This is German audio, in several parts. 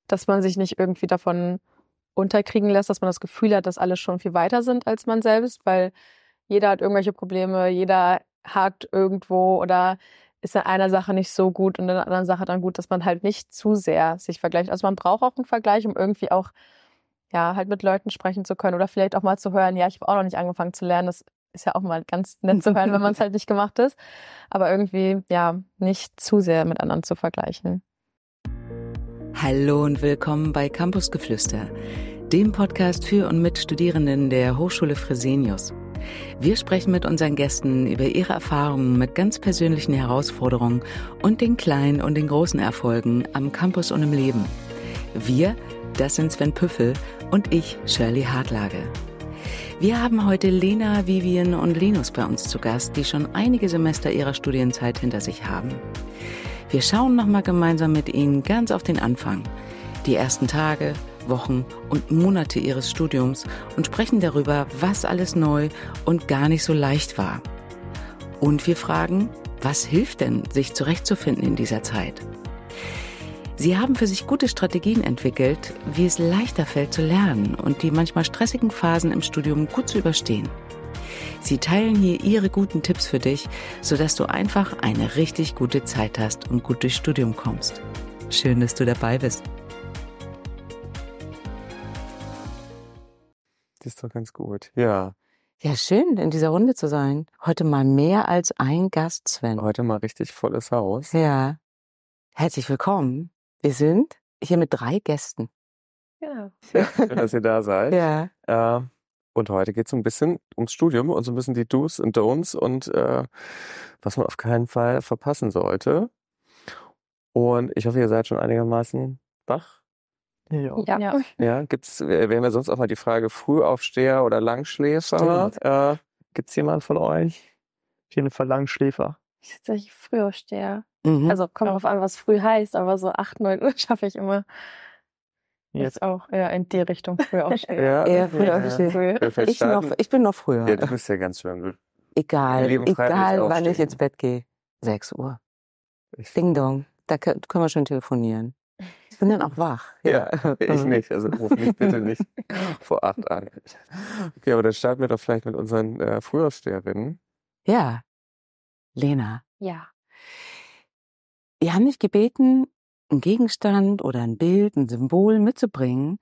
dass man sich nicht irgendwie davon unterkriegen lässt, dass man das Gefühl hat, dass alle schon viel weiter sind als man selbst, weil jeder hat irgendwelche Probleme, jeder hakt irgendwo oder ist in einer Sache nicht so gut und in der anderen Sache dann gut, dass man halt nicht zu sehr sich vergleicht. Also man braucht auch einen Vergleich, um irgendwie auch halt mit Leuten sprechen zu können oder vielleicht auch mal zu hören, ja, ich habe auch noch nicht angefangen zu lernen, das ist ja auch mal ganz nett zu hören, wenn man es halt nicht gemacht ist, aber irgendwie, nicht zu sehr mit anderen zu vergleichen. Hallo und willkommen bei Campusgeflüster, dem Podcast für und mit Studierenden der Hochschule Fresenius. Wir sprechen mit unseren Gästen über ihre Erfahrungen mit ganz persönlichen Herausforderungen und den kleinen und den großen Erfolgen am Campus und im Leben. Wir, das sind Sven Püffel und ich, Shirley Hartlage. Wir haben heute Lena, Vivian und Linus bei uns zu Gast, die schon einige Semester ihrer Studienzeit hinter sich haben. Wir schauen nochmal gemeinsam mit ihnen ganz auf den Anfang, die ersten Tage, Wochen und Monate ihres Studiums und sprechen darüber, was alles neu und gar nicht so leicht war. Und wir fragen, was hilft denn, sich zurechtzufinden in dieser Zeit? Sie haben für sich gute Strategien entwickelt, wie es leichter fällt zu lernen und die manchmal stressigen Phasen im Studium gut zu überstehen. Sie teilen hier ihre guten Tipps für dich, sodass du einfach eine richtig gute Zeit hast und gut durchs Studium kommst. Schön, dass du dabei bist. Das ist doch ganz gut, ja. Ja, schön, in dieser Runde zu sein. Heute mal mehr als ein Gast, Sven. Heute mal richtig volles Haus. Ja, herzlich willkommen. Wir sind hier mit 3 Gästen. Ja. Schön, dass ihr da seid. Ja. Und heute geht es so ein bisschen ums Studium und so ein bisschen die Do's und Don'ts und was man auf keinen Fall verpassen sollte. Und ich hoffe, ihr seid schon einigermaßen wach. Ja. Ja, wir haben ja sonst auch mal die Frage Frühaufsteher oder Langschläfer. Gibt's jemanden von euch? Auf jeden Fall Langschläfer. Ich bin tatsächlich Frühaufsteher. Mhm. Also kommt drauf an, was früh heißt, aber so 8, 9 Uhr schaffe ich immer. Jetzt Ich auch, in die Richtung Frühaufsteher. Ja, Eher früher. Ich bin noch früher. Ja, du bist ja ganz schön. Egal Lieben Freitag wann aufstehen. ich ins Bett gehe. 6 Uhr. Ding dong. Da können wir schon telefonieren. Ich bin dann auch wach. Ja, ich nicht. Also ruf mich bitte nicht vor 8 an. Okay, aber dann starten wir doch vielleicht mit unseren Frühaufsteherinnen. Ja. Lena, Ja. wir haben dich gebeten, einen Gegenstand oder ein Bild, ein Symbol mitzubringen,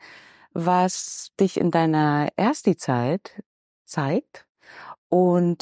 was dich in deiner Ersti-Zeit zeigt. Und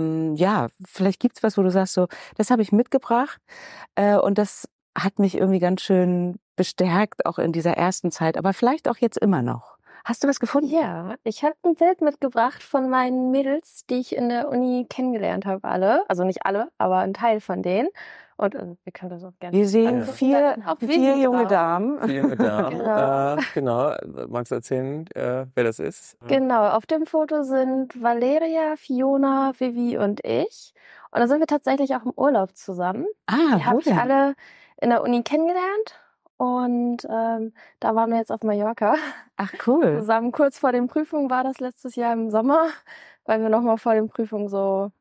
vielleicht gibt's was, wo du sagst, so, das habe ich mitgebracht und das hat mich irgendwie ganz schön bestärkt, auch in dieser ersten Zeit, aber vielleicht auch jetzt immer noch. Hast du was gefunden? Ja, ich habe ein Bild mitgebracht von meinen Mädels, die ich in der Uni kennengelernt habe, alle. Also nicht alle, aber ein Teil von denen. Und wir können das auch gerne. Wir sehen Ja. vier junge Damen. Vielen Dank. Genau. Genau. Magst du erzählen, wer das ist? Genau, auf dem Foto sind Valeria, Fiona, Vivi und ich. Und da sind wir tatsächlich auch im Urlaub zusammen. Ah, Die habe wo ich denn? alle in der Uni kennengelernt. Und da waren wir jetzt auf Mallorca Ach, cool. zusammen. Kurz vor den Prüfungen war das letztes Jahr im Sommer, weil wir nochmal vor den Prüfungen so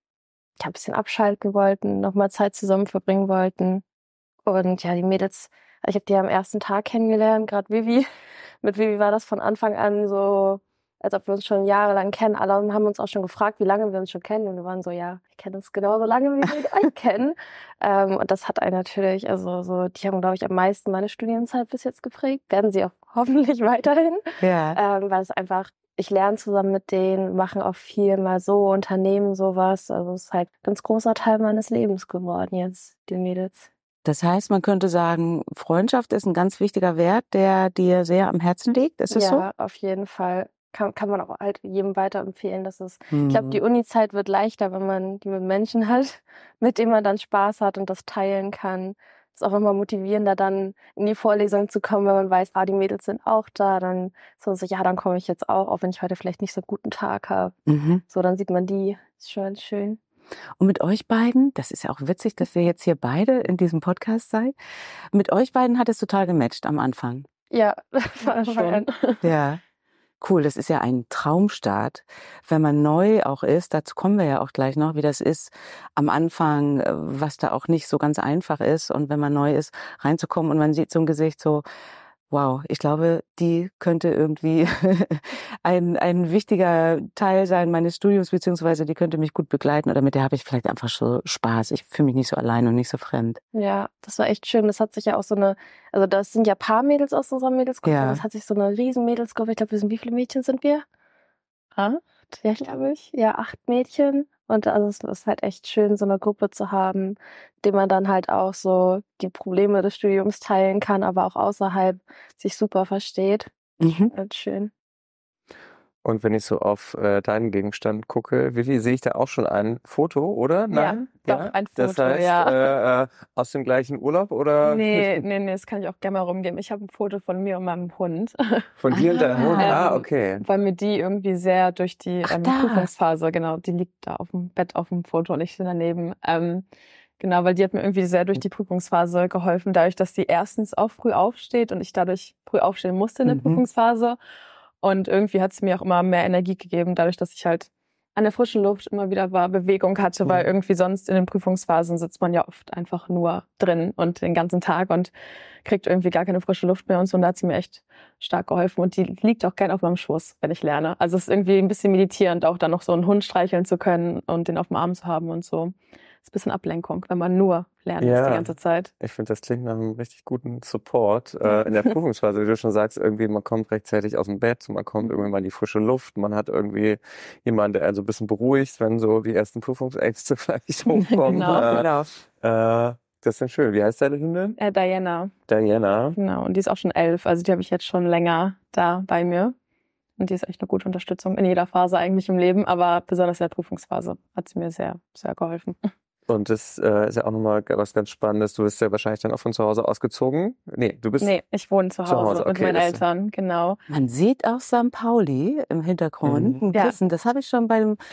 ein bisschen abschalten wollten, nochmal Zeit zusammen verbringen wollten. Und ja, die Mädels, ich habe die am ersten Tag kennengelernt, gerade Vivi. Mit Vivi war das von Anfang an so, als ob wir uns schon jahrelang kennen. Alle haben uns auch schon gefragt, wie lange wir uns schon kennen. Und wir waren so, ja, ich kenne uns genauso lange, wie wir euch kennen. Und das hat einen natürlich, also so, die haben, glaube ich, am meisten meine Studienzeit bis jetzt geprägt. Werden sie auch hoffentlich weiterhin. Ja. Weil es einfach, ich lerne zusammen mit denen, machen auch viel mal so, unternehmen sowas. Also es ist halt ein ganz großer Teil meines Lebens geworden jetzt, die Mädels. Das heißt, man könnte sagen, Freundschaft ist ein ganz wichtiger Wert, der dir sehr am Herzen liegt. Ist es so? Ja, auf jeden Fall. Kann man auch halt jedem weiterempfehlen, dass es, Mhm. ich glaube, die Uni-Zeit wird leichter, wenn man die mit Menschen hat, mit denen man dann Spaß hat und das teilen kann. Ist auch immer motivierender, dann in die Vorlesung zu kommen, wenn man weiß, die Mädels sind auch da, dann ist man so, ja, dann komme ich jetzt auch wenn ich heute vielleicht nicht so einen guten Tag habe. Mhm. So, dann sieht man die. Ist schon schön. Und mit euch beiden, das ist ja auch witzig, dass ihr jetzt hier beide in diesem Podcast seid, mit euch beiden hat es total gematcht am Anfang. Ja, von Anfang an. Ja. Cool, das ist ja ein Traumstart, wenn man neu auch ist, dazu kommen wir ja auch gleich noch, wie das ist am Anfang, was da auch nicht so ganz einfach ist und wenn man neu ist, reinzukommen und man sieht so ein Gesicht so, Wow, ich glaube, die könnte irgendwie ein wichtiger Teil sein meines Studiums, beziehungsweise die könnte mich gut begleiten oder mit der habe ich vielleicht einfach so Spaß. Ich fühle mich nicht so allein und nicht so fremd. Ja, das war echt schön. Das hat sich ja auch also das sind ja paar Mädels aus unserer Mädelsgruppe. Ja. Das hat sich so eine riesen Mädelsgruppe. Ich glaube, wie viele Mädchen sind wir? 8? Ja, glaube ich. Ja, 8 Mädchen. Und also es ist halt echt schön, so eine Gruppe zu haben, mit dem man dann halt auch so die Probleme des Studiums teilen kann, aber auch außerhalb sich super versteht. Halt schön. Und wenn ich so auf deinen Gegenstand gucke, Vivi, sehe ich da auch schon ein Foto, oder? Nein? Ja, doch, ein Foto, das heißt, ja. Aus dem gleichen Urlaub, oder? Nee, das kann ich auch gerne mal rumgeben. Ich habe ein Foto von mir und meinem Hund. Von dir und deinem Hund? Okay. Weil mir die irgendwie sehr durch die Prüfungsphase, genau, die liegt da auf dem Bett auf dem Foto und ich stehe daneben. Genau, weil die hat mir irgendwie sehr durch die Prüfungsphase geholfen, dadurch, dass die erstens auch früh aufsteht und ich dadurch früh aufstehen musste in der Prüfungsphase. Und irgendwie hat es mir auch immer mehr Energie gegeben, dadurch, dass ich halt an der frischen Luft immer wieder Bewegung hatte, weil irgendwie sonst in den Prüfungsphasen sitzt man ja oft einfach nur drin und den ganzen Tag und kriegt irgendwie gar keine frische Luft mehr und so. Und da hat sie mir echt stark geholfen und die liegt auch gern auf meinem Schoß, wenn ich lerne. Also es ist irgendwie ein bisschen meditierend, auch dann noch so einen Hund streicheln zu können und den auf dem Arm zu haben und so. Ist ein bisschen Ablenkung, wenn man nur lernt die ganze Zeit. Ich finde, das klingt nach einem richtig guten Support in der Prüfungsphase. Wie du schon sagst, irgendwie man kommt rechtzeitig aus dem Bett, man kommt irgendwann mal in die frische Luft, man hat irgendwie jemanden, der einen so ein bisschen beruhigt, wenn so die ersten Prüfungsängste vielleicht hochkommen. Genau. Das ist dann schön. Wie heißt deine Hündin? Diana. Diana. Genau, und die ist auch schon 11, also die habe ich jetzt schon länger da bei mir. Und die ist echt eine gute Unterstützung in jeder Phase eigentlich im Leben, aber besonders in der Prüfungsphase hat sie mir sehr, sehr geholfen. Und das ist ja auch nochmal was ganz Spannendes. Du bist ja wahrscheinlich dann auch von zu Hause ausgezogen. Nee, ich wohne zu Hause mit meinen Eltern, genau. Man sieht auch St. Pauli im Hintergrund. Ein Kissen. Das habe ich schon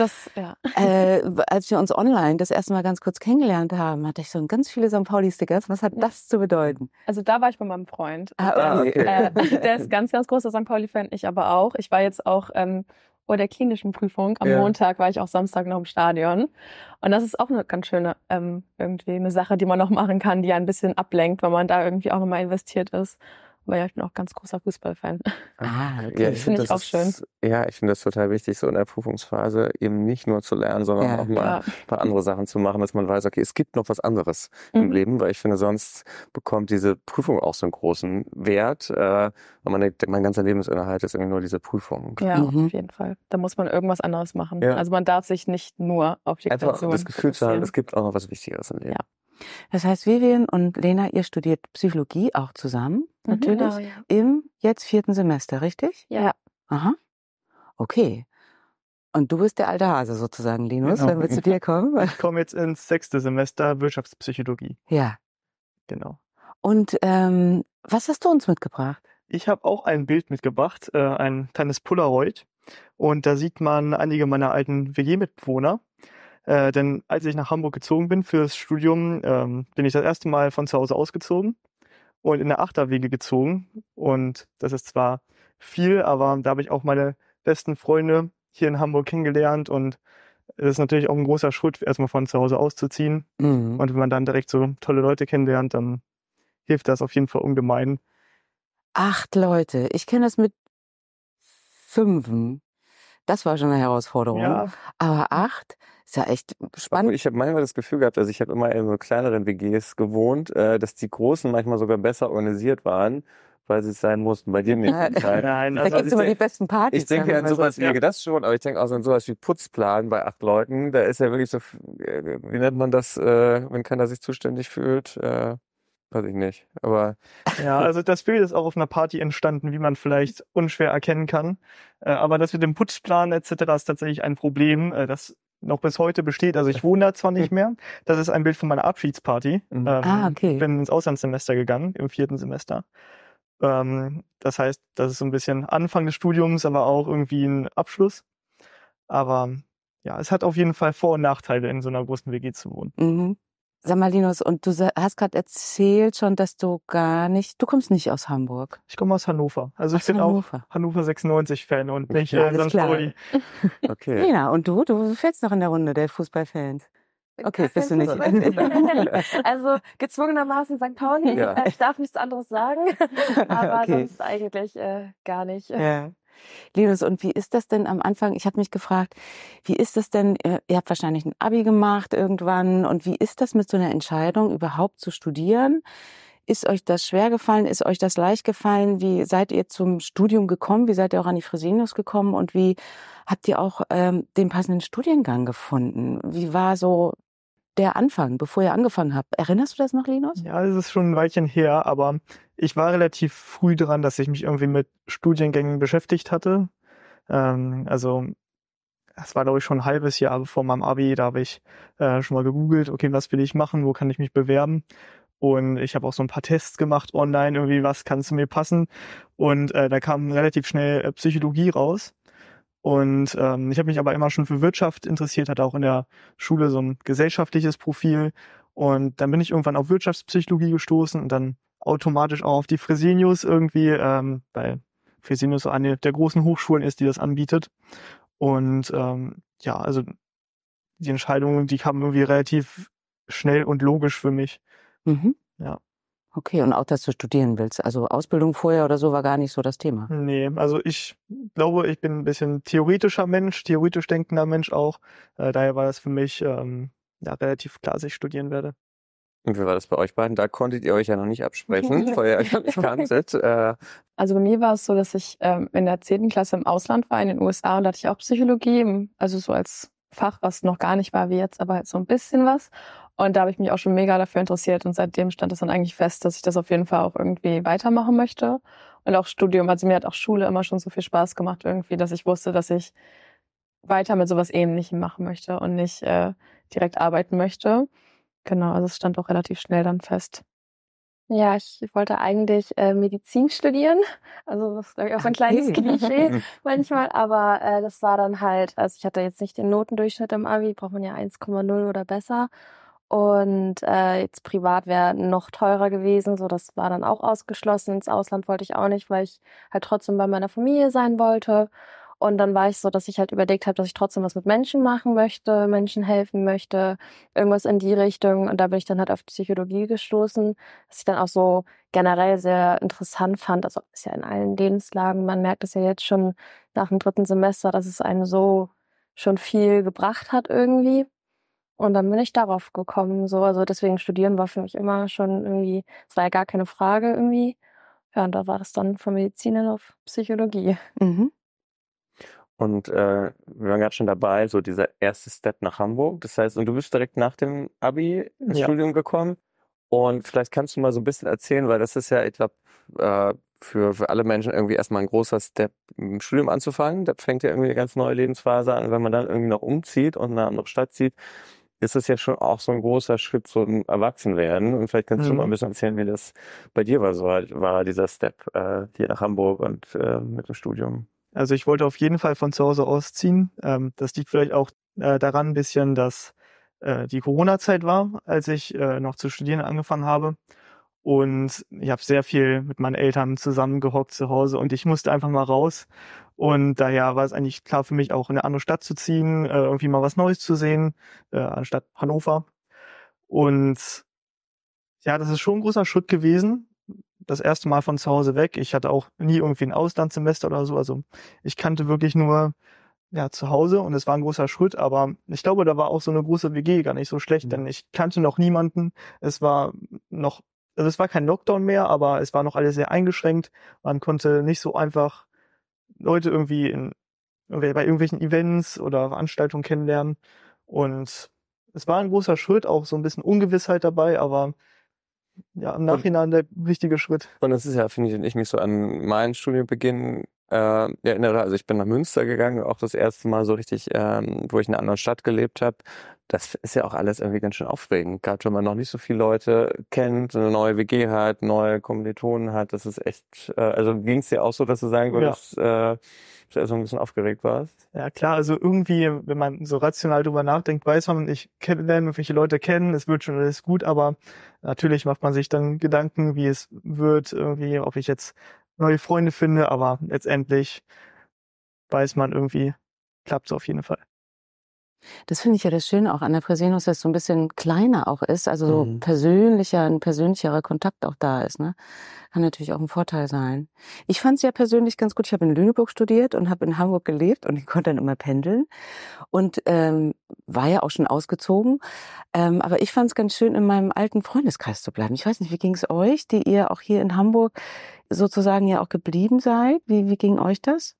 als wir uns online das erste Mal ganz kurz kennengelernt haben, hatte ich so ganz viele St. Pauli-Stickers. Was hat das zu bedeuten? Also da war ich bei meinem Freund. Okay. Der ist ganz, ganz großer St. Pauli-Fan, ich aber auch. Ich war jetzt auch vor der klinischen Prüfung. Am Montag war ich auch Samstag noch im Stadion. Und das ist auch eine ganz schöne, irgendwie eine Sache, die man noch machen kann, die ja ein bisschen ablenkt, weil man da irgendwie auch nochmal investiert ist. Aber ja, ich bin auch ganz großer Fußballfan. Okay. Ja, ich finde das schön. Ja, ich finde das total wichtig, so in der Prüfungsphase eben nicht nur zu lernen, sondern auch mal ein paar andere Sachen zu machen, dass man weiß, okay, es gibt noch was anderes im Leben, weil ich finde, sonst bekommt diese Prüfung auch so einen großen Wert, weil man denkt, mein ganzer Lebensinhalt ist irgendwie nur diese Prüfung. Ja, auf jeden Fall. Da muss man irgendwas anderes machen. Ja. Also man darf sich nicht nur auf die Klausuren einfach das Gefühl zu haben, es gibt auch noch was Wichtigeres im Leben. Ja. Das heißt, Vivian und Lena, ihr studiert Psychologie auch zusammen, natürlich, im jetzt 4. Semester, richtig? Ja. Aha. Okay. Und du bist der alte Hase sozusagen, Linus, wenn wir zu dir kommen. Ich komme jetzt ins 6. Semester Wirtschaftspsychologie. Ja. Genau. Und was hast du uns mitgebracht? Ich habe auch ein Bild mitgebracht, ein kleines Polaroid. Und da sieht man einige meiner alten WG-Mitbewohner. Denn als ich nach Hamburg gezogen bin fürs Studium, bin ich das erste Mal von zu Hause ausgezogen und in der Achterwege gezogen. Und das ist zwar viel, aber da habe ich auch meine besten Freunde hier in Hamburg kennengelernt. Und es ist natürlich auch ein großer Schritt, erstmal von zu Hause auszuziehen. Und wenn man dann direkt so tolle Leute kennenlernt, dann hilft das auf jeden Fall ungemein. 8 Leute. Ich kenne das mit 5. Das war schon eine Herausforderung. Ja. Aber 8 ist ja echt spannend. Ich habe manchmal das Gefühl gehabt, also ich habe immer in so kleineren WGs gewohnt, dass die Großen manchmal sogar besser organisiert waren, weil sie es sein mussten. Bei dir nicht. Nein, da gibt es immer die besten Partys. Ich denke an sowas wie das schon, aber ich denke auch an sowas wie Putzplan bei 8 Leuten. Da ist ja wirklich so, wie nennt man das, wenn keiner sich zuständig fühlt? Weiß ich nicht, aber... Ja, also das Bild ist auch auf einer Party entstanden, wie man vielleicht unschwer erkennen kann. Aber das mit dem Putzplan etc. ist tatsächlich ein Problem, das noch bis heute besteht. Also ich wohne da zwar nicht mehr. Das ist ein Bild von meiner Abschiedsparty. Okay. Ich bin ins Auslandssemester gegangen, im 4. Semester. Das heißt, das ist so ein bisschen Anfang des Studiums, aber auch irgendwie ein Abschluss. Aber ja, es hat auf jeden Fall Vor- und Nachteile, in so einer großen WG zu wohnen. Sag mal, Linus, und du hast gerade erzählt schon, dass du kommst nicht aus Hamburg. Ich komme aus Hannover. Also ich bin auch Hannover 96-Fan und nicht St. Pauli. Okay. Lena, und du fällst noch in der Runde der Fußballfans. Okay, bist du nicht. Also gezwungenermaßen St. Pauli. Ja. Ich darf nichts anderes sagen, aber Okay. sonst eigentlich gar nicht. Ja. Linus, und wie ist das denn am Anfang? Ich habe mich gefragt, wie ist das denn? Ihr habt wahrscheinlich ein Abi gemacht irgendwann. Und wie ist das mit so einer Entscheidung, überhaupt zu studieren? Ist euch das schwer gefallen? Ist euch das leicht gefallen? Wie seid ihr zum Studium gekommen? Wie seid ihr auch an die Fresenius gekommen? Und wie habt ihr auch den passenden Studiengang gefunden? Wie war so der Anfang, bevor ihr angefangen habt? Erinnerst du das noch, Linus? Ja, es ist schon ein Weilchen her, aber ich war relativ früh dran, dass ich mich irgendwie mit Studiengängen beschäftigt hatte. Also es war, glaube ich, schon ein halbes Jahr bevor meinem Abi, da habe ich schon mal gegoogelt, okay, was will ich machen, wo kann ich mich bewerben? Und ich habe auch so ein paar Tests gemacht online, irgendwie, was kann zu mir passen? Und da kam relativ schnell Psychologie raus. Und ich habe mich aber immer schon für Wirtschaft interessiert, hatte auch in der Schule so ein gesellschaftliches Profil. Und dann bin ich irgendwann auf Wirtschaftspsychologie gestoßen und dann automatisch auch auf die Fresenius irgendwie, weil Fresenius so eine der großen Hochschulen ist, die das anbietet. Und ja, also die Entscheidung, die kam irgendwie relativ schnell und logisch für mich. Mhm. Ja. Okay, und auch, dass du studieren willst. Also Ausbildung vorher oder so war gar nicht so das Thema. Nee, also ich glaube, ich bin ein bisschen theoretischer Mensch, theoretisch denkender Mensch auch. Daher war das für mich ja, relativ klar, dass ich studieren werde. Und wie war das bei euch beiden? Da konntet ihr euch ja noch nicht absprechen, weil ihr euch noch nicht kanntet. Also bei mir war es so, dass ich in der 10. Klasse im Ausland war, in den USA, und da hatte ich auch Psychologie, also so als Fach, was noch gar nicht war wie jetzt, aber halt so ein bisschen was. Und da habe ich mich auch schon mega dafür interessiert, und seitdem stand es dann eigentlich fest, dass ich das auf jeden Fall auch irgendwie weitermachen möchte. Und auch Studium, also mir hat auch Schule immer schon so viel Spaß gemacht irgendwie, dass ich wusste, dass ich weiter mit sowas Ähnlichem machen möchte und nicht direkt arbeiten möchte. Genau, also es stand auch relativ schnell dann fest. Ja, ich wollte eigentlich Medizin studieren. Also das ist, glaube ich, auch so ein kleines Okay. Klischee manchmal. Aber das war dann halt, also ich hatte jetzt nicht den Notendurchschnitt im Abi, braucht man ja 1,0 oder besser. Und jetzt privat wäre noch teurer gewesen. So, das war dann auch ausgeschlossen. Ins Ausland wollte ich auch nicht, weil ich halt trotzdem bei meiner Familie sein wollte. Und dann war ich so, dass ich halt überlegt habe, dass ich trotzdem was mit Menschen machen möchte, Menschen helfen möchte, irgendwas in die Richtung. Und da bin ich dann halt auf Psychologie gestoßen, was ich dann auch so generell sehr interessant fand. Also ist ja in allen Lebenslagen, man merkt es ja jetzt schon nach dem 3. Semester, dass es einem so schon viel gebracht hat irgendwie. Und dann bin ich darauf gekommen. So, also deswegen studieren war für mich immer schon irgendwie, es war ja gar keine Frage irgendwie. Ja, und da war das dann von Medizin auf Psychologie. Mhm. Und wir waren gerade schon dabei, so dieser erste Step nach Hamburg. Das heißt, und du bist direkt nach dem Abi ins Ja. Studium gekommen. Und vielleicht kannst du mal so ein bisschen erzählen, weil das ist ja, ich glaube, für alle Menschen irgendwie erstmal ein großer Step, im Studium anzufangen. Da fängt ja irgendwie eine ganz neue Lebensphase an. Wenn man dann irgendwie noch umzieht und in eine andere Stadt zieht, ist das ja schon auch so ein großer Schritt zum Erwachsenwerden. Und vielleicht kannst du mal ein bisschen erzählen, wie das bei dir war, so war dieser Step hier nach Hamburg und mit dem Studium. Also ich wollte auf jeden Fall von zu Hause ausziehen. Das liegt vielleicht auch daran ein bisschen, dass die Corona-Zeit war, als ich noch zu studieren angefangen habe. Und ich habe sehr viel mit meinen Eltern zusammengehockt zu Hause und ich musste einfach mal raus. Und daher war es eigentlich klar für mich auch in eine andere Stadt zu ziehen, irgendwie mal was Neues zu sehen, anstatt Hannover. Und ja, das ist schon ein großer Schritt gewesen. Das erste Mal von zu Hause weg. Ich hatte auch nie irgendwie ein Auslandssemester oder so. Also ich kannte wirklich nur ja zu Hause und es war ein großer Schritt. Aber ich glaube, da war auch so eine große WG gar nicht so schlecht, denn ich kannte noch niemanden. Es war noch, also es war kein Lockdown mehr, aber es war noch alles sehr eingeschränkt. Man konnte nicht so einfach Leute irgendwie bei irgendwelchen Events oder Veranstaltungen kennenlernen. Und es war ein großer Schritt, auch so ein bisschen Ungewissheit dabei, aber ja, im Nachhinein der richtige Schritt. Und das ist ja, finde ich, wenn ich mich so an meinen Studienbeginn erinnere, also ich bin nach Münster gegangen, auch das erste Mal so richtig, wo ich in einer anderen Stadt gelebt habe. Das ist ja auch alles irgendwie ganz schön aufregend, gerade wenn man noch nicht so viele Leute kennt, eine neue WG hat, neue Kommilitonen hat. Das ist echt, also ging es dir auch so, dass du sagen würdest, dass du so ein bisschen aufgeregt warst? Ja klar, also irgendwie, wenn man so rational drüber nachdenkt, weiß man, ich lerne irgendwelche Leute kennen, es wird schon alles gut, aber natürlich macht man sich dann Gedanken, wie es wird, irgendwie, ob ich jetzt neue Freunde finde, aber letztendlich weiß man irgendwie, klappt es auf jeden Fall. Das finde ich ja das Schöne auch an der Fresenius, dass es so ein bisschen kleiner auch ist, also so ein persönlicherer Kontakt auch da ist, ne? Kann natürlich auch ein Vorteil sein. Ich fand es ja persönlich ganz gut. Ich habe in Lüneburg studiert und habe in Hamburg gelebt und ich konnte dann immer pendeln und war ja auch schon ausgezogen. Aber ich fand es ganz schön, in meinem alten Freundeskreis zu bleiben. Ich weiß nicht, wie ging es euch, die ihr auch hier in Hamburg sozusagen ja auch geblieben seid? Wie ging euch das?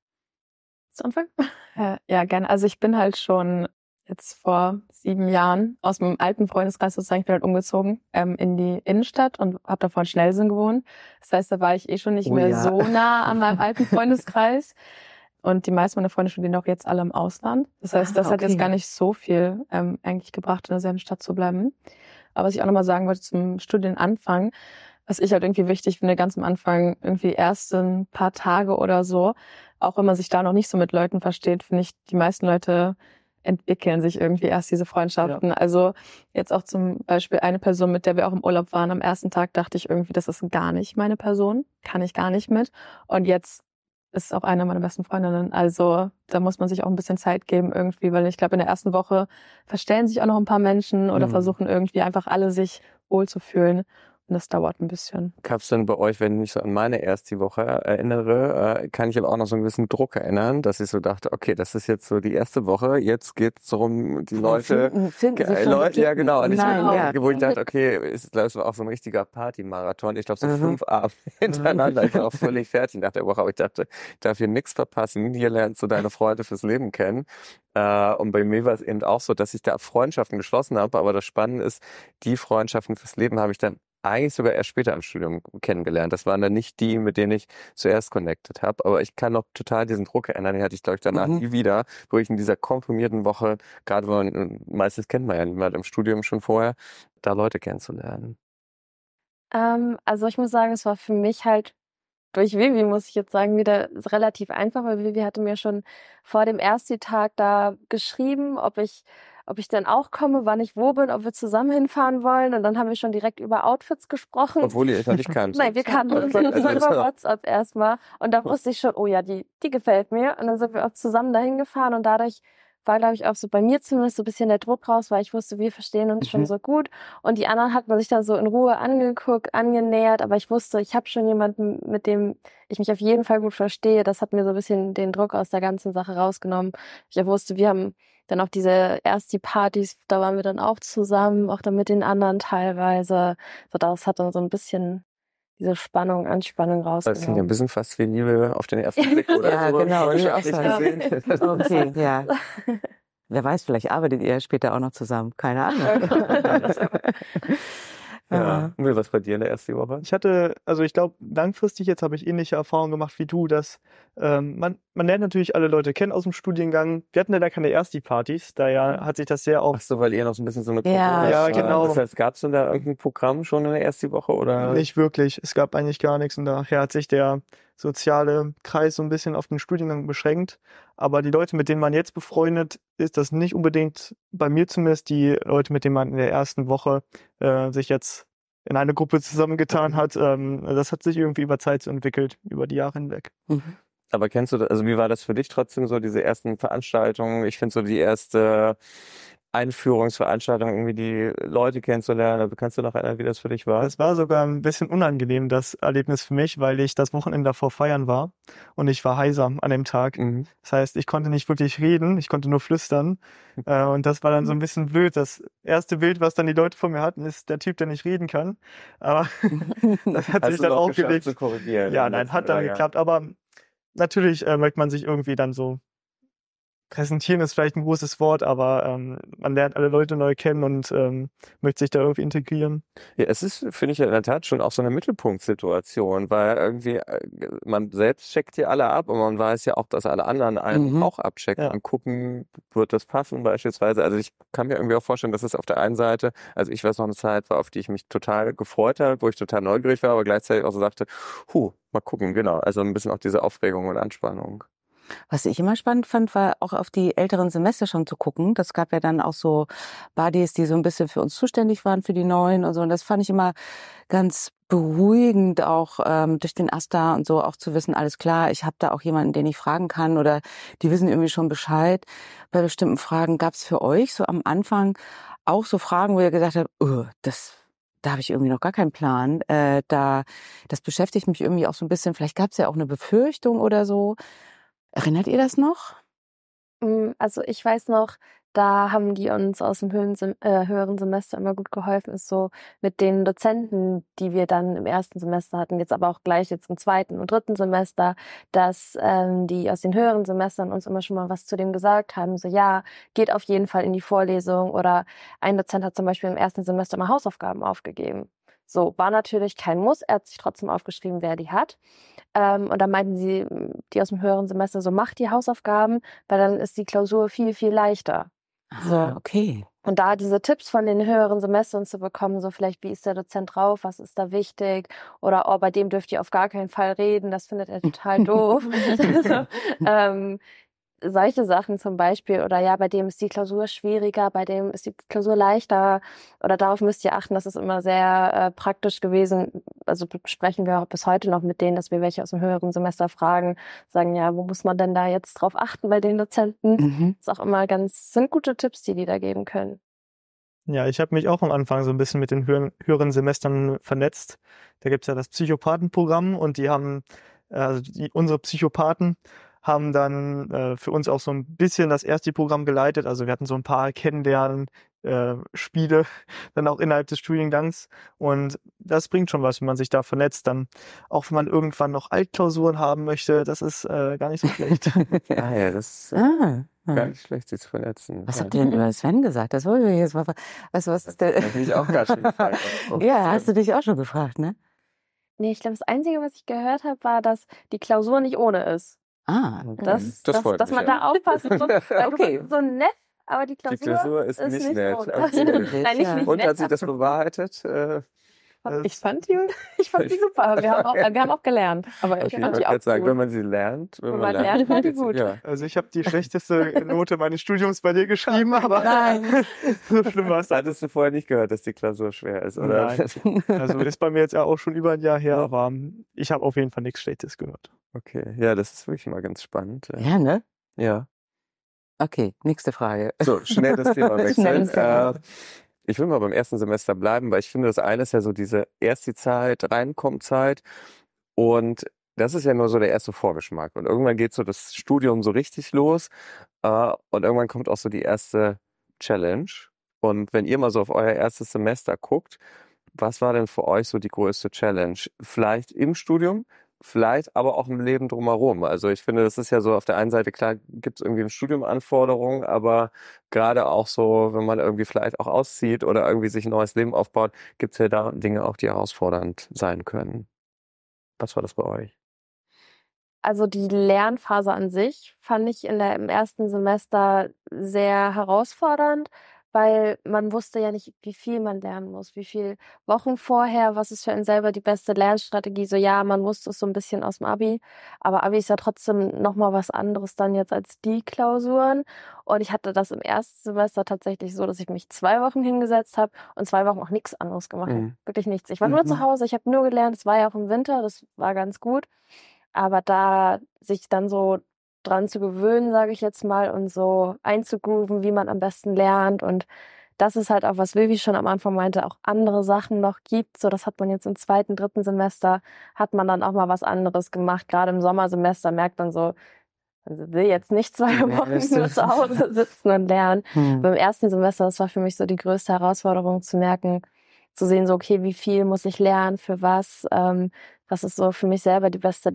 Zu Anfang? Ja, gerne. Also ich bin halt schon jetzt vor 7 Jahren aus meinem alten Freundeskreis sozusagen, ich bin halt umgezogen in die Innenstadt und habe davor in Schnellsinn gewohnt. Das heißt, da war ich schon nicht mehr so nah an meinem alten Freundeskreis. Und die meisten meiner Freunde studieren auch jetzt alle im Ausland. Das heißt, das hat jetzt gar nicht so viel eigentlich gebracht, in derselben Stadt zu bleiben. Aber was ich auch nochmal sagen wollte zum Studienanfang, was ich halt irgendwie wichtig finde, ganz am Anfang, irgendwie erst ein paar Tage oder so, auch wenn man sich da noch nicht so mit Leuten versteht, finde ich, die meisten Leute entwickeln sich irgendwie erst diese Freundschaften. Ja. Also jetzt auch zum Beispiel eine Person, mit der wir auch im Urlaub waren, am ersten Tag dachte ich irgendwie, das ist gar nicht meine Person, kann ich gar nicht mit. Und jetzt ist auch eine meiner besten Freundinnen. Also da muss man sich auch ein bisschen Zeit geben irgendwie, weil ich glaube, in der ersten Woche verstellen sich auch noch ein paar Menschen oder versuchen irgendwie einfach alle sich wohlzufühlen. Und das dauert ein bisschen. Gab es denn bei euch, wenn ich mich so an meine erste Woche erinnere, kann ich aber auch noch so einen gewissen Druck erinnern, dass ich so dachte, okay, das ist jetzt so die erste Woche, jetzt geht es darum, die Leute, ja genau, und wo ich dachte, okay, das war auch so ein richtiger Partymarathon, ich glaube so 5 Abende hintereinander, ich war auch völlig fertig nach der Woche, aber ich dachte, ich darf hier nichts verpassen, hier lernst du deine Freunde fürs Leben kennen. Und bei mir war es eben auch so, dass ich da Freundschaften geschlossen habe, aber das Spannende ist, die Freundschaften fürs Leben habe ich dann eigentlich sogar erst später im Studium kennengelernt. Das waren dann nicht die, mit denen ich zuerst connected habe. Aber ich kann noch total diesen Druck erinnern, den hatte ich, glaube ich, danach nie wieder, wo ich in dieser komprimierten Woche, gerade weil meistens kennt man ja niemand im Studium schon vorher, da Leute kennenzulernen. Also ich muss sagen, es war für mich halt durch Vivi, muss ich jetzt sagen, wieder relativ einfach, weil Vivi hatte mir schon vor dem Ersti-Tag da geschrieben, ob ich dann auch komme, wann ich wo bin, ob wir zusammen hinfahren wollen. Und dann haben wir schon direkt über Outfits gesprochen. Obwohl ihr euch noch nicht kanntet. Nein, wir kannten uns über WhatsApp erstmal. Und da wusste ich schon, oh ja, die gefällt mir. Und dann sind wir auch zusammen dahin gefahren. Und dadurch war, glaube ich, auch so bei mir zumindest so ein bisschen der Druck raus, weil ich wusste, wir verstehen uns schon so gut. Und die anderen hat man sich dann so in Ruhe angeguckt, angenähert. Aber ich wusste, ich habe schon jemanden, mit dem ich mich auf jeden Fall gut verstehe. Das hat mir so ein bisschen den Druck aus der ganzen Sache rausgenommen. Ich wusste, wir haben dann auch die Partys, da waren wir dann auch zusammen, auch dann mit den anderen teilweise. So, das hat dann so ein bisschen diese Anspannung rausgenommen. Das klingt ja ein bisschen fast wie Liebe auf den ersten Blick, oder? Ja, so. genau. Okay, ja. Wer weiß, vielleicht arbeitet ihr später auch noch zusammen. Keine Ahnung. Ja. Was bei dir in der ersten Woche? Ich glaube, langfristig jetzt habe ich ähnliche Erfahrungen gemacht wie du, dass man lernt natürlich alle Leute kennen aus dem Studiengang. Wir hatten ja da keine Ersti-Partys, daher hat sich das sehr auf... Ach so, weil ihr noch so ein bisschen so eine Ja, genau. Das heißt, gab es denn da irgendein Programm schon in der ersten Woche, oder? Nicht wirklich. Es gab eigentlich gar nichts und daher hat sich der soziale Kreis so ein bisschen auf den Studiengang beschränkt. Aber die Leute, mit denen man jetzt befreundet, ist das nicht unbedingt, bei mir zumindest, die Leute, mit denen man in der ersten Woche sich jetzt in eine Gruppe zusammengetan hat. Das hat sich irgendwie über Zeit so entwickelt, über die Jahre hinweg. Aber kennst du das, also wie war das für dich trotzdem so, diese ersten Veranstaltungen? Ich finde so die erste Einführungsveranstaltung, irgendwie die Leute kennenzulernen. Also kannst du noch erinnern, wie das für dich war? Das war sogar ein bisschen unangenehm, das Erlebnis für mich, weil ich das Wochenende davor feiern war und ich war heiser an dem Tag. Das heißt, ich konnte nicht wirklich reden, ich konnte nur flüstern und das war dann so ein bisschen blöd. Das erste Bild, was dann die Leute von mir hatten, ist der Typ, der nicht reden kann. Aber das hat sich dann aufgelegt. Zu korrigieren? Ja, nein, hat dann geklappt. Aber natürlich möchte man sich irgendwie dann so präsentieren ist vielleicht ein großes Wort, aber man lernt alle Leute neu kennen und möchte sich da irgendwie integrieren. Ja, es ist, finde ich, in der Tat schon auch so eine Mittelpunktsituation, weil irgendwie man selbst checkt hier alle ab und man weiß ja auch, dass alle anderen einen auch abchecken und gucken, wird das passen beispielsweise. Also ich kann mir irgendwie auch vorstellen, dass es auf der einen Seite, also ich weiß noch eine Zeit war, auf die ich mich total gefreut habe, wo ich total neugierig war, aber gleichzeitig auch so sagte, mal gucken, genau. Also ein bisschen auch diese Aufregung und Anspannung. Was ich immer spannend fand, war auch auf die älteren Semester schon zu gucken. Das gab ja dann auch so Buddies, die so ein bisschen für uns zuständig waren, für die Neuen und so. Und das fand ich immer ganz beruhigend, auch durch den AStA und so auch zu wissen, alles klar, ich habe da auch jemanden, den ich fragen kann oder die wissen irgendwie schon Bescheid. Bei bestimmten Fragen gab es für euch so am Anfang auch so Fragen, wo ihr gesagt habt, da habe ich irgendwie noch gar keinen Plan. Das beschäftigt mich irgendwie auch so ein bisschen. Vielleicht gab es ja auch eine Befürchtung oder so. Erinnert ihr das noch? Also ich weiß noch, da haben die uns aus dem höheren Semester immer gut geholfen, ist so mit den Dozenten, die wir dann im ersten Semester hatten, jetzt aber auch gleich jetzt im zweiten und dritten Semester, dass die aus den höheren Semestern uns immer schon mal was zu dem gesagt haben, so ja, geht auf jeden Fall in die Vorlesung, oder ein Dozent hat zum Beispiel im ersten Semester mal Hausaufgaben aufgegeben. So, war natürlich kein Muss, er hat sich trotzdem aufgeschrieben, wer die hat. Und dann meinten sie, die aus dem höheren Semester, so macht die Hausaufgaben, weil dann ist die Klausur viel, viel leichter. Ah, okay. Und da diese Tipps von den höheren Semestern zu bekommen, so vielleicht, wie ist der Dozent drauf, was ist da wichtig, oder bei dem dürft ihr auf gar keinen Fall reden, das findet er total doof. Also, solche Sachen zum Beispiel, oder ja, bei dem ist die Klausur schwieriger, bei dem ist die Klausur leichter, oder darauf müsst ihr achten. Das ist immer sehr praktisch gewesen. Also besprechen wir auch bis heute noch mit denen, dass wir welche aus dem höheren Semester fragen, sagen, ja, wo muss man denn da jetzt drauf achten bei den Dozenten? Ist auch immer sind gute Tipps, die da geben können. Ja, ich habe mich auch am Anfang so ein bisschen mit den höheren Semestern vernetzt. Da gibt's ja das Psychopathenprogramm, und die haben, unsere Psychopathen haben dann für uns auch so ein bisschen das Ersti-Programm geleitet. Also wir hatten so ein paar Kennenlernen-Spiele dann auch innerhalb des Studiengangs. Und das bringt schon was, wenn man sich da vernetzt. Dann auch wenn man irgendwann noch Altklausuren haben möchte, das ist gar nicht so schlecht. Ja, das ist gar nicht schlecht, sich zu vernetzen. Was habt ihr denn über Sven gesagt? Das wollte ich jetzt mal. Weißt du, was ist der? Da bin ich auch gerade schon gefragt. Ja, hast du dich auch schon gefragt, ne? Nee, ich glaube, das Einzige, was ich gehört habe, war, dass die Klausur nicht ohne ist. Ah, Das freut dass mich, man ja. da aufpassen muss. Weil Okay. du bist so nett, aber die Klausur ist nicht nett. ohne. Okay. Nein, nicht Und nett. hat sich das bewahrheitet? Ich fand die super. Wir haben auch gelernt. Aber ich Okay, ich fand wollte die auch gerade sagen, gut. wenn man sie lernt, Wenn man lernt, fand die gut. Ja. Also ich habe die schlechteste Note meines Studiums bei dir geschrieben, aber Nein. so schlimm war es. Hattest du vorher nicht gehört, dass die Klausur schwer ist, oder? Nein. Also ist bei mir jetzt ja auch schon über ein Jahr her, aber ich habe auf jeden Fall nichts Schlechtes gehört. Okay, ja, das ist wirklich mal ganz spannend. Ja, ne? Ja. Okay, nächste Frage. So, schnell das Thema wechseln. Schnelles Thema. Ich will mal beim ersten Semester bleiben, weil ich finde, das eine ist ja so diese Ersti-Zeit, Reinkommzeit. Und das ist ja nur so der erste Vorgeschmack. Und irgendwann geht so das Studium so richtig los. Und irgendwann kommt auch so die erste Challenge. Und wenn ihr mal so auf euer erstes Semester guckt, was war denn für euch so die größte Challenge? Vielleicht im Studium, vielleicht aber auch im Leben drumherum. Also ich finde, das ist ja so auf der einen Seite, klar, gibt es irgendwie im Studium Anforderungen, aber gerade auch so, wenn man irgendwie vielleicht auch auszieht oder irgendwie sich ein neues Leben aufbaut, gibt es ja da Dinge auch, die herausfordernd sein können. Was war das bei euch? Also die Lernphase an sich fand ich im ersten Semester sehr herausfordernd, weil man wusste ja nicht, wie viel man lernen muss, wie viel Wochen vorher, was ist für einen selber die beste Lernstrategie. So ja, man wusste es so ein bisschen aus dem Abi, aber Abi ist ja trotzdem nochmal was anderes dann jetzt als die Klausuren. Und ich hatte das im ersten Semester tatsächlich so, dass ich mich 2 Wochen hingesetzt habe und 2 Wochen auch nichts anderes gemacht habe. Wirklich nichts. Ich war nur zu Hause, ich habe nur gelernt, es war ja auch im Winter, das war ganz gut. Aber da sich dann so dran zu gewöhnen, sage ich jetzt mal, und so einzugrooven, wie man am besten lernt. Und das ist halt auch, was Vivi schon am Anfang meinte, auch andere Sachen noch gibt. So, das hat man jetzt im 2., 3. Semester, hat man dann auch mal was anderes gemacht. Gerade im Sommersemester merkt man so, man will jetzt nicht 2 Wochen nur zu Hause sitzen und lernen. Beim ersten Semester, das war für mich so die größte Herausforderung, zu merken, zu sehen, so, okay, wie viel muss ich lernen, für was ist so für mich selber die beste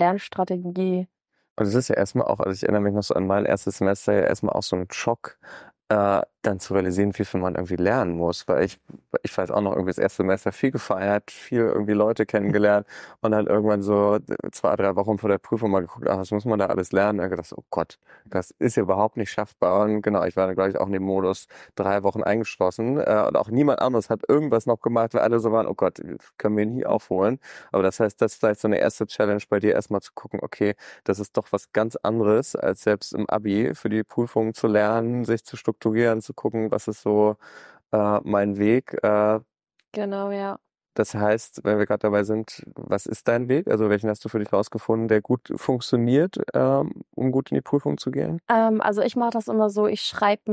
Lernstrategie. Und es ist ja erstmal auch, also ich erinnere mich noch so an mein erstes Semester, ja erstmal auch so ein Schock, dann zu realisieren, wie viel man irgendwie lernen muss, weil ich weiß auch noch, irgendwie das erste Semester viel gefeiert, viel irgendwie Leute kennengelernt und dann irgendwann so 2, 3 Wochen vor der Prüfung mal geguckt, was muss man da alles lernen? Und dann gedacht, oh Gott, das ist ja überhaupt nicht schaffbar. Und genau, ich war dann, glaube ich, auch in dem Modus 3 Wochen eingeschlossen und auch niemand anderes hat irgendwas noch gemacht, weil alle so waren, oh Gott, können wir nie aufholen. Aber das heißt, das ist vielleicht so eine erste Challenge bei dir, erstmal zu gucken, okay, das ist doch was ganz anderes, als selbst im Abi für die Prüfungen zu lernen, sich zu strukturieren, zu gucken, was ist so mein Weg. Genau, ja. Das heißt, wenn wir gerade dabei sind, was ist dein Weg? Also welchen hast du für dich rausgefunden, der gut funktioniert, um gut in die Prüfung zu gehen? Also ich mache das immer so, ich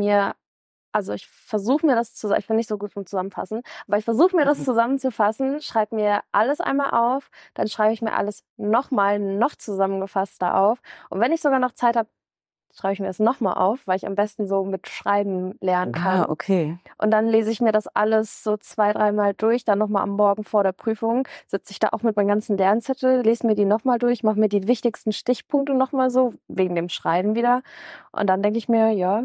versuche mir das ich bin nicht so gut im Zusammenfassen, aber ich versuche mir das zusammenzufassen, schreibe mir alles einmal auf, dann schreibe ich mir alles nochmal noch zusammengefasster auf. Und wenn ich sogar noch Zeit habe, schreibe ich mir das nochmal auf, weil ich am besten so mit Schreiben lernen kann. Ah, okay. Und dann lese ich mir das alles so 2, 3 Mal durch. Dann nochmal am Morgen vor der Prüfung sitze ich da auch mit meinem ganzen Lernzettel, lese mir die nochmal durch, mache mir die wichtigsten Stichpunkte nochmal so, wegen dem Schreiben wieder. Und dann denke ich mir, ja,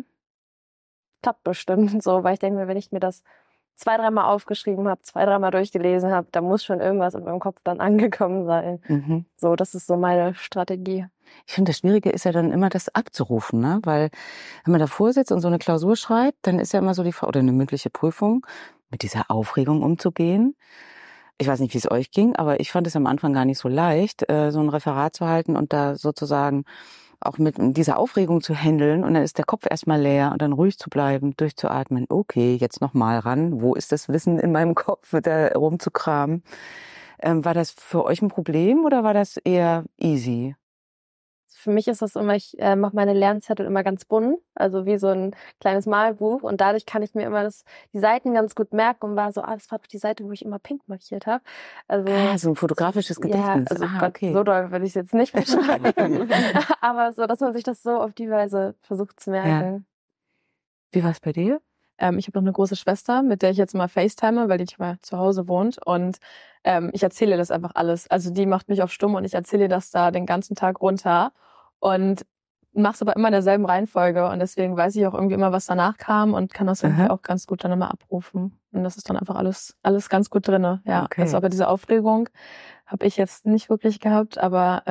klappt bestimmt so, weil ich denke mir, wenn ich mir das 2, 3 Mal aufgeschrieben habe, 2, 3 Mal durchgelesen habe, da muss schon irgendwas in meinem Kopf dann angekommen sein. Mhm. So, das ist so meine Strategie. Ich finde, das Schwierige ist ja dann immer, das abzurufen, ne? Weil wenn man davor sitzt und so eine Klausur schreibt, dann ist ja immer so oder eine mündliche Prüfung, mit dieser Aufregung umzugehen. Ich weiß nicht, wie es euch ging, aber ich fand es am Anfang gar nicht so leicht, so ein Referat zu halten und da sozusagen auch mit dieser Aufregung zu handeln und dann ist der Kopf erstmal leer und dann ruhig zu bleiben, durchzuatmen. Okay, jetzt nochmal ran. Wo ist das Wissen in meinem Kopf, da rumzukramen? War das für euch ein Problem oder war das eher easy? Für mich ist das immer, ich mache meine Lernzettel immer ganz bunt, also wie so ein kleines Malbuch und dadurch kann ich mir immer die Seiten ganz gut merken und war so, das war doch die Seite, wo ich immer pink markiert habe. Also, so ein fotografisches Gedächtnis. Ja, also okay. so doll würde ich es jetzt nicht beschreiben, aber so, dass man sich das so auf die Weise versucht zu merken. Ja. Wie war es bei dir? Ich habe noch eine große Schwester, mit der ich jetzt mal FaceTime, weil die nicht mehr zu Hause wohnt. Und ich erzähle ihr das einfach alles. Also die macht mich auf stumm und ich erzähle ihr das da den ganzen Tag runter. Und mach's aber immer in derselben Reihenfolge. Und deswegen weiß ich auch irgendwie immer, was danach kam und kann das irgendwie auch ganz gut dann immer abrufen. Und das ist dann einfach alles ganz gut drinne. Ja, okay. Also aber diese Aufregung habe ich jetzt nicht wirklich gehabt, aber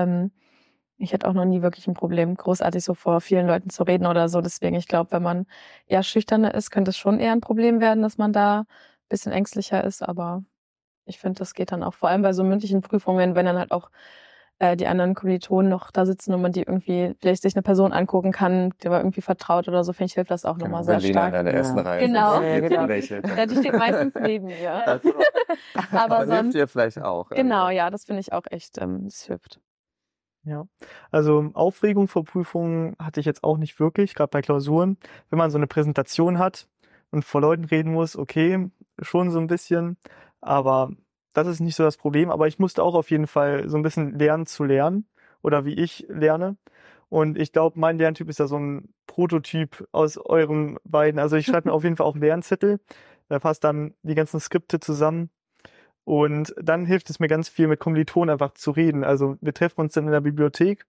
ich hatte auch noch nie wirklich ein Problem, großartig so vor vielen Leuten zu reden oder so. Deswegen, ich glaube, wenn man eher schüchterner ist, könnte es schon eher ein Problem werden, dass man da ein bisschen ängstlicher ist. Aber ich finde, das geht dann auch, vor allem bei so mündlichen Prüfungen, wenn dann halt auch die anderen Kommilitonen noch da sitzen und man die irgendwie vielleicht sich eine Person angucken kann, die man irgendwie vertraut oder so, finde ich, hilft das auch nochmal sehr Lena stark. in der ersten Reihe. Genau. Ja, Die steht meistens neben mir. Also, Aber hilft sonst, dir vielleicht auch. genau, ja, das finde ich auch echt, das hilft. Ja, also Aufregung vor Prüfungen hatte ich jetzt auch nicht wirklich, gerade bei Klausuren. Wenn man so eine Präsentation hat und vor Leuten reden muss, okay, schon so ein bisschen, aber das ist nicht so das Problem. Aber ich musste auch auf jeden Fall so ein bisschen lernen zu lernen oder wie ich lerne. Und ich glaube, mein Lerntyp ist ja so ein Prototyp aus euren beiden. Also ich schreibe mir auf jeden Fall auch Lernzettel, da fasst dann die ganzen Skripte zusammen. Und dann hilft es mir ganz viel, mit Kommilitonen einfach zu reden. Also wir treffen uns dann in der Bibliothek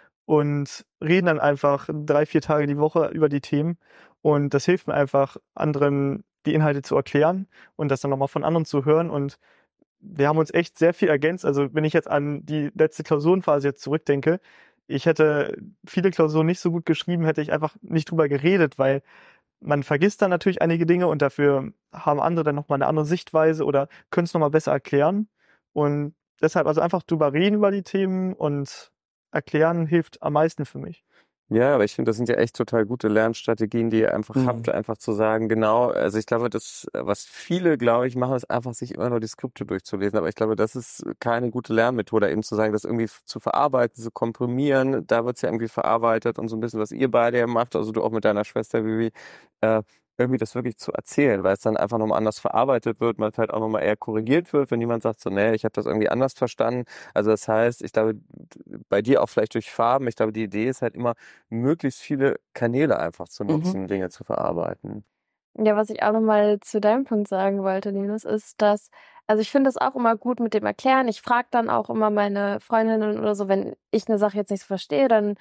und reden dann einfach 3, 4 Tage die Woche über die Themen. Und das hilft mir einfach, anderen die Inhalte zu erklären und das dann nochmal von anderen zu hören. Und wir haben uns echt sehr viel ergänzt. Also wenn ich jetzt an die letzte Klausurenphase jetzt zurückdenke, ich hätte viele Klausuren nicht so gut geschrieben, hätte ich einfach nicht drüber geredet, weil man vergisst dann natürlich einige Dinge und dafür haben andere dann nochmal eine andere Sichtweise oder können es nochmal besser erklären. Und deshalb also einfach drüber reden über die Themen und erklären hilft am meisten für mich. Ja, aber ich finde, das sind ja echt total gute Lernstrategien, die ihr einfach habt, einfach zu sagen, genau, also ich glaube, das, was viele, glaube ich, machen, ist einfach sich immer nur die Skripte durchzulesen, aber ich glaube, das ist keine gute Lernmethode, eben zu sagen, das irgendwie zu verarbeiten, zu komprimieren, da wird's ja irgendwie verarbeitet und so ein bisschen, was ihr beide ja macht, also du auch mit deiner Schwester, Vivi, irgendwie das wirklich zu erzählen, weil es dann einfach nochmal anders verarbeitet wird, man vielleicht auch nochmal eher korrigiert wird, wenn jemand sagt so, nee, ich habe das irgendwie anders verstanden. Also das heißt, ich glaube, bei dir auch vielleicht durch Farben, ich glaube, die Idee ist halt immer, möglichst viele Kanäle einfach zu nutzen, Dinge zu verarbeiten. Ja, was ich auch nochmal zu deinem Punkt sagen wollte, Linus, ist, dass, also ich finde es auch immer gut mit dem Erklären. Ich frage dann auch immer meine Freundinnen oder so, wenn ich eine Sache jetzt nicht so verstehe, dann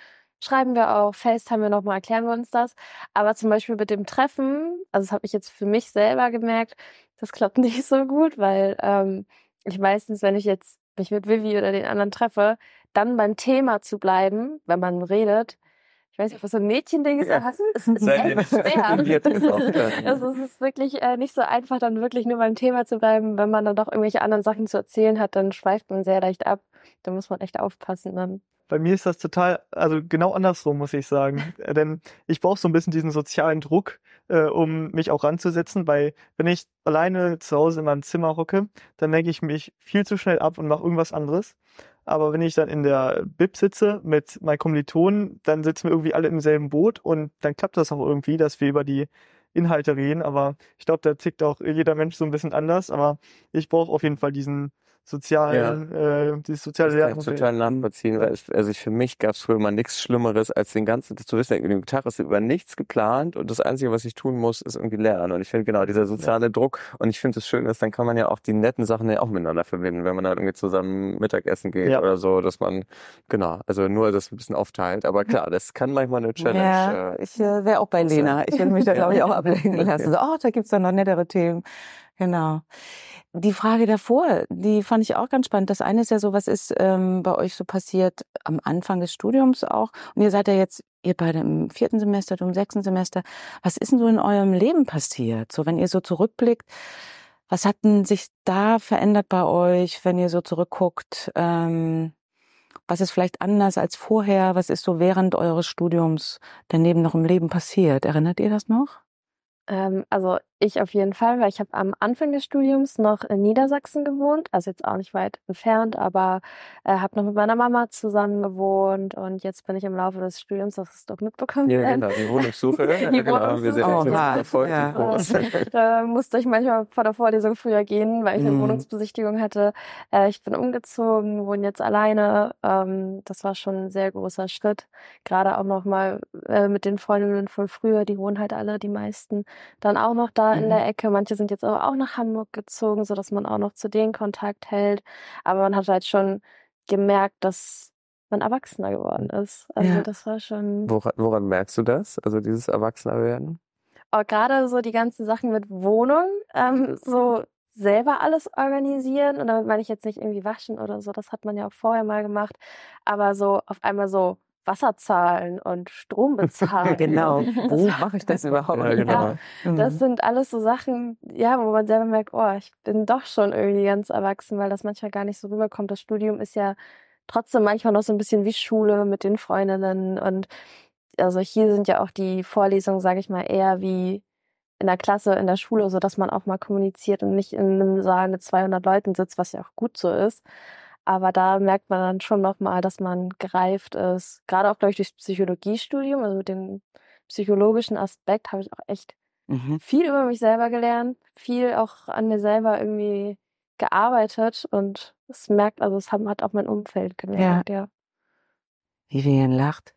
schreiben wir auch, FaceTime wir nochmal, erklären wir uns das. Aber zum Beispiel mit dem Treffen, also das habe ich jetzt für mich selber gemerkt, das klappt nicht so gut, weil ich meistens, wenn ich jetzt mich mit Vivi oder den anderen treffe, dann beim Thema zu bleiben, wenn man redet. Ich weiß nicht, ob das so ein Mädchending ist, aber es ist echt schwer. Also es ist wirklich nicht so einfach, dann wirklich nur beim Thema zu bleiben. Wenn man dann doch irgendwelche anderen Sachen zu erzählen hat, dann schweift man sehr leicht ab. Da muss man echt aufpassen dann. Bei mir ist das total, also genau andersrum, muss ich sagen. Denn ich brauche so ein bisschen diesen sozialen Druck, um mich auch ranzusetzen, weil wenn ich alleine zu Hause in meinem Zimmer hocke, dann lenke ich mich viel zu schnell ab und mache irgendwas anderes. Aber wenn ich dann in der Bib sitze mit meinen Kommilitonen, dann sitzen wir irgendwie alle im selben Boot und dann klappt das auch irgendwie, dass wir über die Inhalte reden. Aber ich glaube, da tickt auch jeder Mensch so ein bisschen anders. Aber ich brauche auf jeden Fall diesen sozialen, dieses soziale Das kann ich total nachvollziehen, weil für mich gab es früher mal nichts Schlimmeres, als den ganzen, zu wissen, mit dem Tag ist über nichts geplant und das Einzige, was ich tun muss, ist irgendwie lernen. Und ich finde genau dieser soziale Druck, und ich finde es schön ist, dann kann man ja auch die netten Sachen ja auch miteinander verbinden, wenn man halt irgendwie zusammen Mittagessen geht oder so, dass man, genau, also nur das ein bisschen aufteilt. Aber klar, das kann manchmal eine Challenge. Ja, ich wäre auch bei Lena. Ich würde mich da, glaube ich, auch ablenken lassen. So, da gibt's dann noch nettere Themen. Genau. Die Frage davor, die fand ich auch ganz spannend. Das eine ist ja so, was ist bei euch so passiert am Anfang des Studiums auch? Und ihr seid ja jetzt, ihr beide im 4. Semester, du im 6. Semester. Was ist denn so in eurem Leben passiert? So, wenn ihr so zurückblickt, was hat denn sich da verändert bei euch, wenn ihr so zurückguckt? Was ist vielleicht anders als vorher? Was ist so während eures Studiums daneben noch im Leben passiert? Erinnert ihr das noch? Also ich auf jeden Fall, weil ich habe am Anfang des Studiums noch in Niedersachsen gewohnt, also jetzt auch nicht weit entfernt, aber habe noch mit meiner Mama zusammen gewohnt und jetzt bin ich im Laufe des Studiums, das hast du doch mitbekommen. Ja, genau, die Wohnungssuche. Die Wohnungssuche. Da musste ich manchmal vor der Vorlesung früher gehen, weil ich eine Wohnungsbesichtigung hatte. Ich bin umgezogen, wohne jetzt alleine. Das war schon ein sehr großer Schritt. Gerade auch noch mal mit den Freundinnen von früher, die wohnen halt alle, die meisten, dann auch noch da in der Ecke. Manche sind jetzt aber auch nach Hamburg gezogen, sodass man auch noch zu denen Kontakt hält. Aber man hat halt schon gemerkt, dass man erwachsener geworden ist. Also das war schon... Woran merkst du das? Also dieses Erwachsenerwerden? Auch gerade so die ganzen Sachen mit Wohnung, so selber alles organisieren. Und damit meine ich jetzt nicht irgendwie waschen oder so, das hat man ja auch vorher mal gemacht. Aber so auf einmal so Wasser zahlen und Strom bezahlen. Genau. Wo mache ich das überhaupt? Ja, genau. Das sind alles so Sachen, ja, wo man selber merkt, oh, ich bin doch schon irgendwie ganz erwachsen, weil das manchmal gar nicht so rüberkommt. Das Studium ist ja trotzdem manchmal noch so ein bisschen wie Schule mit den Freundinnen. Und also hier sind ja auch die Vorlesungen, sage ich mal, eher wie in der Klasse, in der Schule, so dass man auch mal kommuniziert und nicht in einem Saal mit 200 Leuten sitzt, was ja auch gut so ist. Aber da merkt man dann schon nochmal, dass man gereift ist. Gerade auch, glaube ich, durchs Psychologiestudium, also mit dem psychologischen Aspekt habe ich auch echt viel über mich selber gelernt, viel auch an mir selber irgendwie gearbeitet und es merkt, also es hat auch mein Umfeld gemerkt, ja. Vivian lacht.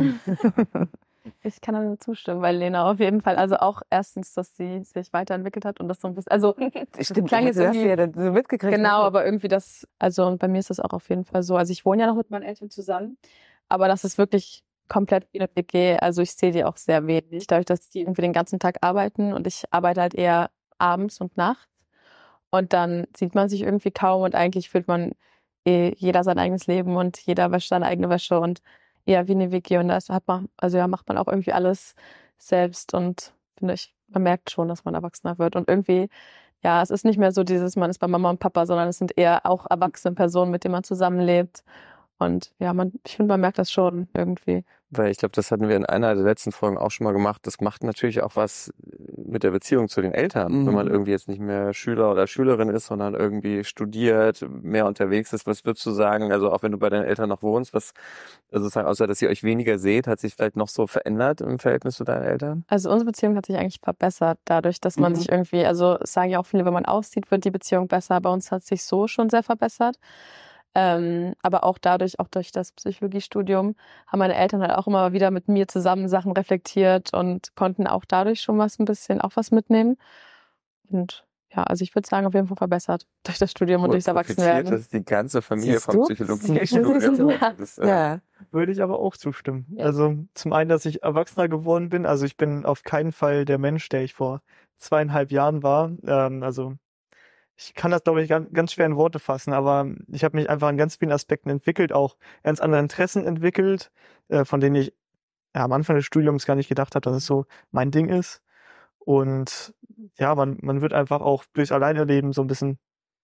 Ich kann da nur zustimmen, weil Lena auf jeden Fall, also auch erstens, dass sie sich weiterentwickelt hat und das so ein bisschen, also stimmt, klang jetzt irgendwie, ja so mitgekriegt. Genau, aber irgendwie das, also und bei mir ist das auch auf jeden Fall so, also ich wohne ja noch mit meinen Eltern zusammen, aber das ist wirklich komplett wie eine WG, also ich sehe die auch sehr wenig, dadurch, dass die irgendwie den ganzen Tag arbeiten und ich arbeite halt eher abends und nachts und dann sieht man sich irgendwie kaum und eigentlich fühlt man jeder sein eigenes Leben und jeder wäscht seine eigene Wäsche und eher wie eine WG und da macht man auch irgendwie alles selbst und finde ich, man merkt schon, dass man erwachsener wird und irgendwie, ja, es ist nicht mehr so dieses, man ist bei Mama und Papa, sondern es sind eher auch erwachsene Personen, mit denen man zusammenlebt und ja, ich finde, man merkt das schon irgendwie. Weil ich glaube, das hatten wir in einer der letzten Folgen auch schon mal gemacht. Das macht natürlich auch was mit der Beziehung zu den Eltern, wenn man irgendwie jetzt nicht mehr Schüler oder Schülerin ist, sondern irgendwie studiert, mehr unterwegs ist. Was würdest du sagen, also auch wenn du bei deinen Eltern noch wohnst, was sozusagen, außer dass ihr euch weniger seht, hat sich vielleicht noch so verändert im Verhältnis zu deinen Eltern? Also unsere Beziehung hat sich eigentlich verbessert, dadurch, dass man sich irgendwie, also es sagen ja auch viele, wenn man auszieht, wird die Beziehung besser. Bei uns hat es sich so schon sehr verbessert. Aber auch durch das Psychologiestudium, haben meine Eltern halt auch immer wieder mit mir zusammen Sachen reflektiert und konnten auch dadurch schon was mitnehmen. Und ja, also ich würde sagen, auf jeden Fall verbessert durch das Studium und durchs Profitiert Erwachsenwerden. das die ganze Familie Siehst vom du? Psychologiestudium. Ja. Das, Ja. Würde ich aber auch zustimmen. Ja. Also zum einen, dass ich erwachsener geworden bin. Also ich bin auf keinen Fall der Mensch, der ich vor 2,5 Jahren war. Also ich kann das, glaube ich, ganz schwer in Worte fassen, aber ich habe mich einfach in ganz vielen Aspekten entwickelt, auch ganz andere Interessen entwickelt, von denen ich am Anfang des Studiums gar nicht gedacht habe, dass es so mein Ding ist. Und ja, man wird einfach auch durchs Alleinerleben so ein bisschen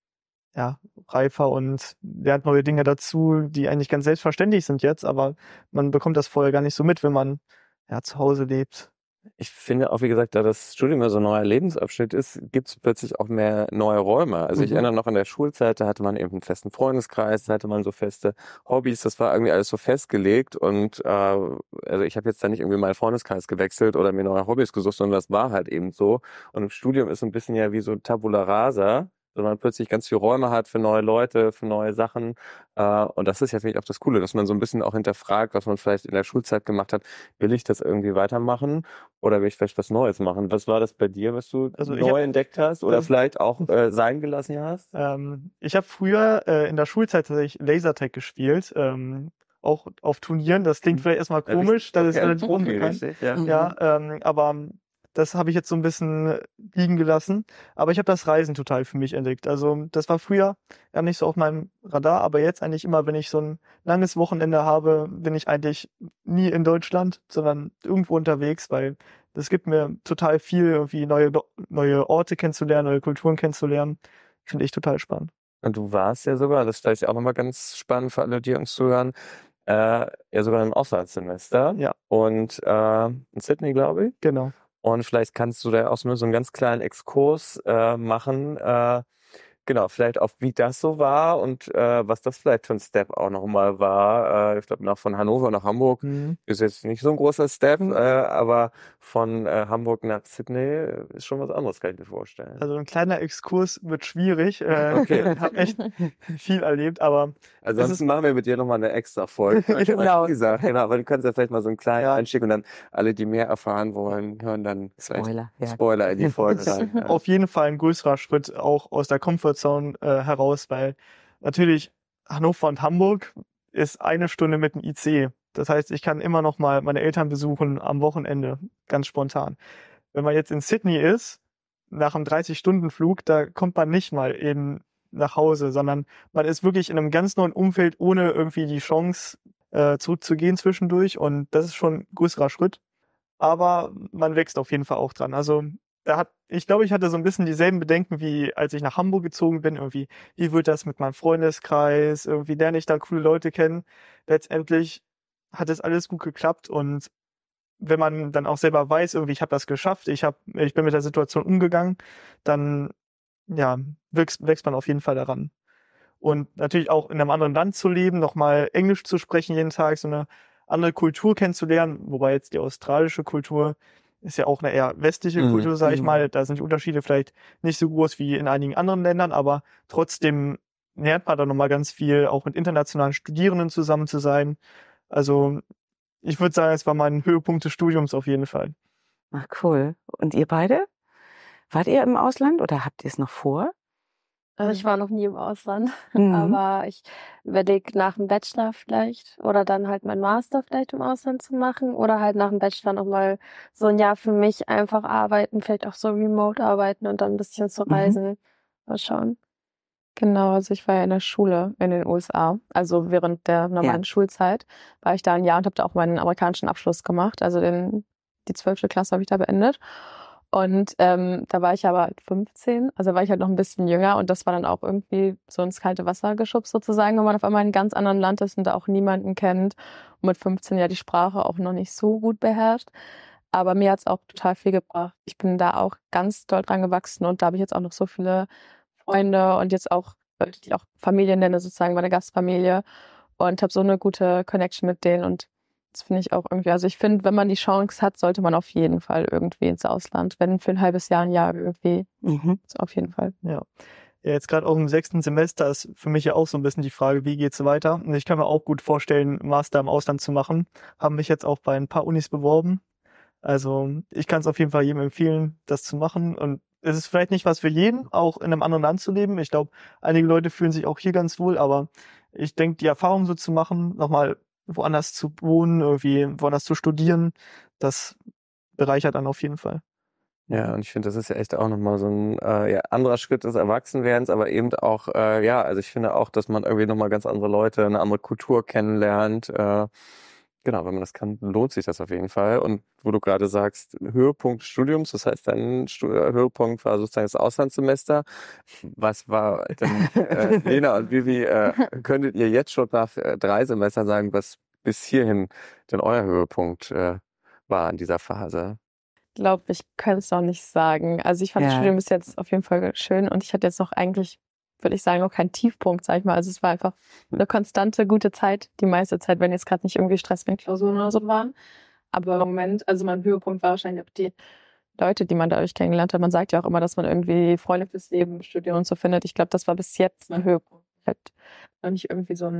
reifer und lernt neue Dinge dazu, die eigentlich ganz selbstverständlich sind jetzt, aber man bekommt das vorher gar nicht so mit, wenn man zu Hause lebt. Ich finde auch, wie gesagt, da das Studium ja so ein neuer Lebensabschnitt ist, gibt es plötzlich auch mehr neue Räume. Also ich erinnere noch an der Schulzeit, da hatte man eben einen festen Freundeskreis, da hatte man so feste Hobbys, das war irgendwie alles so festgelegt und also ich habe jetzt da nicht irgendwie meinen Freundeskreis gewechselt oder mir neue Hobbys gesucht, sondern das war halt eben so. Und im Studium ist so ein bisschen ja wie so Tabula Rasa, wenn man plötzlich ganz viele Räume hat für neue Leute, für neue Sachen. Und das ist ja, finde ich, auch das Coole, dass man so ein bisschen auch hinterfragt, was man vielleicht in der Schulzeit gemacht hat. Will ich das irgendwie weitermachen oder will ich vielleicht was Neues machen? Was war das bei dir, was du neu entdeckt hast oder vielleicht auch sein gelassen hast? Ich habe früher in der Schulzeit tatsächlich Lasertag gespielt, auch auf Turnieren. Das klingt vielleicht erstmal komisch, das ist relativ unbekannt. Aber das habe ich jetzt so ein bisschen liegen gelassen. Aber ich habe das Reisen total für mich entdeckt. Also das war früher ja nicht so auf meinem Radar, aber jetzt eigentlich immer, wenn ich so ein langes Wochenende habe, bin ich eigentlich nie in Deutschland, sondern irgendwo unterwegs, weil das gibt mir total viel, irgendwie neue Orte kennenzulernen, neue Kulturen kennenzulernen. Finde ich total spannend. Und du warst ja sogar, das ist vielleicht auch nochmal ganz spannend für alle, die uns zuhören, ja sogar im Auslandssemester. Ja. Und in Sydney, glaube ich. Genau. Und vielleicht kannst du da auch nur so einen ganz kleinen Exkurs machen, genau, vielleicht auch wie das so war und was das vielleicht für ein Step auch nochmal war. Ich glaube, von Hannover nach Hamburg ist jetzt nicht so ein großer Step, aber von Hamburg nach Sydney ist schon was anderes, kann ich mir vorstellen. Also ein kleiner Exkurs wird schwierig. Okay. Ich habe echt viel erlebt, aber ansonsten machen wir mit dir nochmal eine extra Folge. Genau. Genau, aber du kannst ja vielleicht mal so einen kleinen Einstieg und dann alle, die mehr erfahren wollen, hören dann Spoiler in die Folge rein. Ja. Auf jeden Fall ein größerer Schritt auch aus der Comfortzone heraus, weil natürlich Hannover und Hamburg ist 1 Stunde mit dem IC. Das heißt, ich kann immer noch mal meine Eltern besuchen am Wochenende, ganz spontan. Wenn man jetzt in Sydney ist, nach einem 30-Stunden-Flug, da kommt man nicht mal eben nach Hause, sondern man ist wirklich in einem ganz neuen Umfeld, ohne irgendwie die Chance zurückzugehen zwischendurch, und das ist schon ein größerer Schritt. Aber man wächst auf jeden Fall auch dran. Also ich glaube, ich hatte so ein bisschen dieselben Bedenken, wie als ich nach Hamburg gezogen bin. Irgendwie, wie wird das mit meinem Freundeskreis? Irgendwie lerne ich da coole Leute kennen. Letztendlich hat es alles gut geklappt, und wenn man dann auch selber weiß, irgendwie, ich habe das geschafft, ich bin mit der Situation umgegangen, dann wächst man auf jeden Fall daran. Und natürlich auch in einem anderen Land zu leben, nochmal Englisch zu sprechen jeden Tag, so eine andere Kultur kennenzulernen, wobei jetzt die australische Kultur ist ja auch eine eher westliche Kultur, sage ich mal. Da sind die Unterschiede vielleicht nicht so groß wie in einigen anderen Ländern, aber trotzdem lernt man da nochmal ganz viel, auch mit internationalen Studierenden zusammen zu sein. Also ich würde sagen, es war mein Höhepunkt des Studiums auf jeden Fall. Ach, cool. Und ihr beide? Wart ihr im Ausland oder habt ihr es noch vor? Also ich war noch nie im Ausland, aber ich überlege nach dem Bachelor vielleicht oder dann halt mein Master vielleicht im Ausland zu machen oder halt nach dem Bachelor nochmal so ein Jahr für mich einfach arbeiten, vielleicht auch so remote arbeiten und dann ein bisschen zu reisen. Mal schauen. Genau, also ich war ja in der Schule in den USA, also während der normalen Schulzeit war ich da ein Jahr und habe da auch meinen amerikanischen Abschluss gemacht, also die 12. Klasse habe ich da beendet. Und da war ich aber halt 15, also war ich halt noch ein bisschen jünger, und das war dann auch irgendwie so ins kalte Wasser geschubst sozusagen, wenn man auf einmal in einem ganz anderen Land ist und da auch niemanden kennt und mit 15 ja die Sprache auch noch nicht so gut beherrscht. Aber mir hat's auch total viel gebracht. Ich bin da auch ganz doll dran gewachsen, und da habe ich jetzt auch noch so viele Freunde und jetzt auch Leute, die ich auch Familie nenne, sozusagen meine Gastfamilie, und habe so eine gute Connection mit denen, und das finde ich auch irgendwie, also ich finde, wenn man die Chance hat, sollte man auf jeden Fall irgendwie ins Ausland, wenn für ein halbes Jahr, ein Jahr irgendwie, auf jeden Fall. Ja, jetzt gerade auch im 6. Semester ist für mich ja auch so ein bisschen die Frage, wie geht's weiter? Und ich kann mir auch gut vorstellen, Master im Ausland zu machen. Haben mich jetzt auch bei ein paar Unis beworben. Also ich kann es auf jeden Fall jedem empfehlen, das zu machen. Und es ist vielleicht nicht was für jeden, auch in einem anderen Land zu leben. Ich glaube, einige Leute fühlen sich auch hier ganz wohl, aber ich denke, die Erfahrung so zu machen, nochmal woanders zu wohnen, irgendwie woanders zu studieren, das bereichert dann auf jeden Fall. Ja, und ich finde, das ist ja echt auch nochmal so ein anderer Schritt des Erwachsenwerdens, aber eben auch, also ich finde auch, dass man irgendwie nochmal ganz andere Leute, eine andere Kultur kennenlernt. Genau, wenn man das kann, lohnt sich das auf jeden Fall. Und wo du gerade sagst, Höhepunkt des Studiums, das heißt, dein Höhepunkt war sozusagen das Auslandssemester. Was war denn, Lena und Vivi, könntet ihr jetzt schon nach 3 Semestern sagen, was bis hierhin denn euer Höhepunkt war in dieser Phase? Ich glaube, ich könnte es noch nicht sagen. Also ich fand das Studium bis jetzt auf jeden Fall schön und ich hatte jetzt noch eigentlich, würde ich sagen, noch keinen Tiefpunkt, sag ich mal. Also es war einfach eine konstante, gute Zeit, die meiste Zeit, wenn jetzt gerade nicht irgendwie Stress mit Klausuren oder so waren. Aber im Moment, also mein Höhepunkt war wahrscheinlich auch die Leute, die man dadurch kennengelernt hat. Man sagt ja auch immer, dass man irgendwie Freunde fürs Leben im Studium und so findet. Ich glaube, das war bis jetzt mein Höhepunkt. Ich halt noch nicht irgendwie so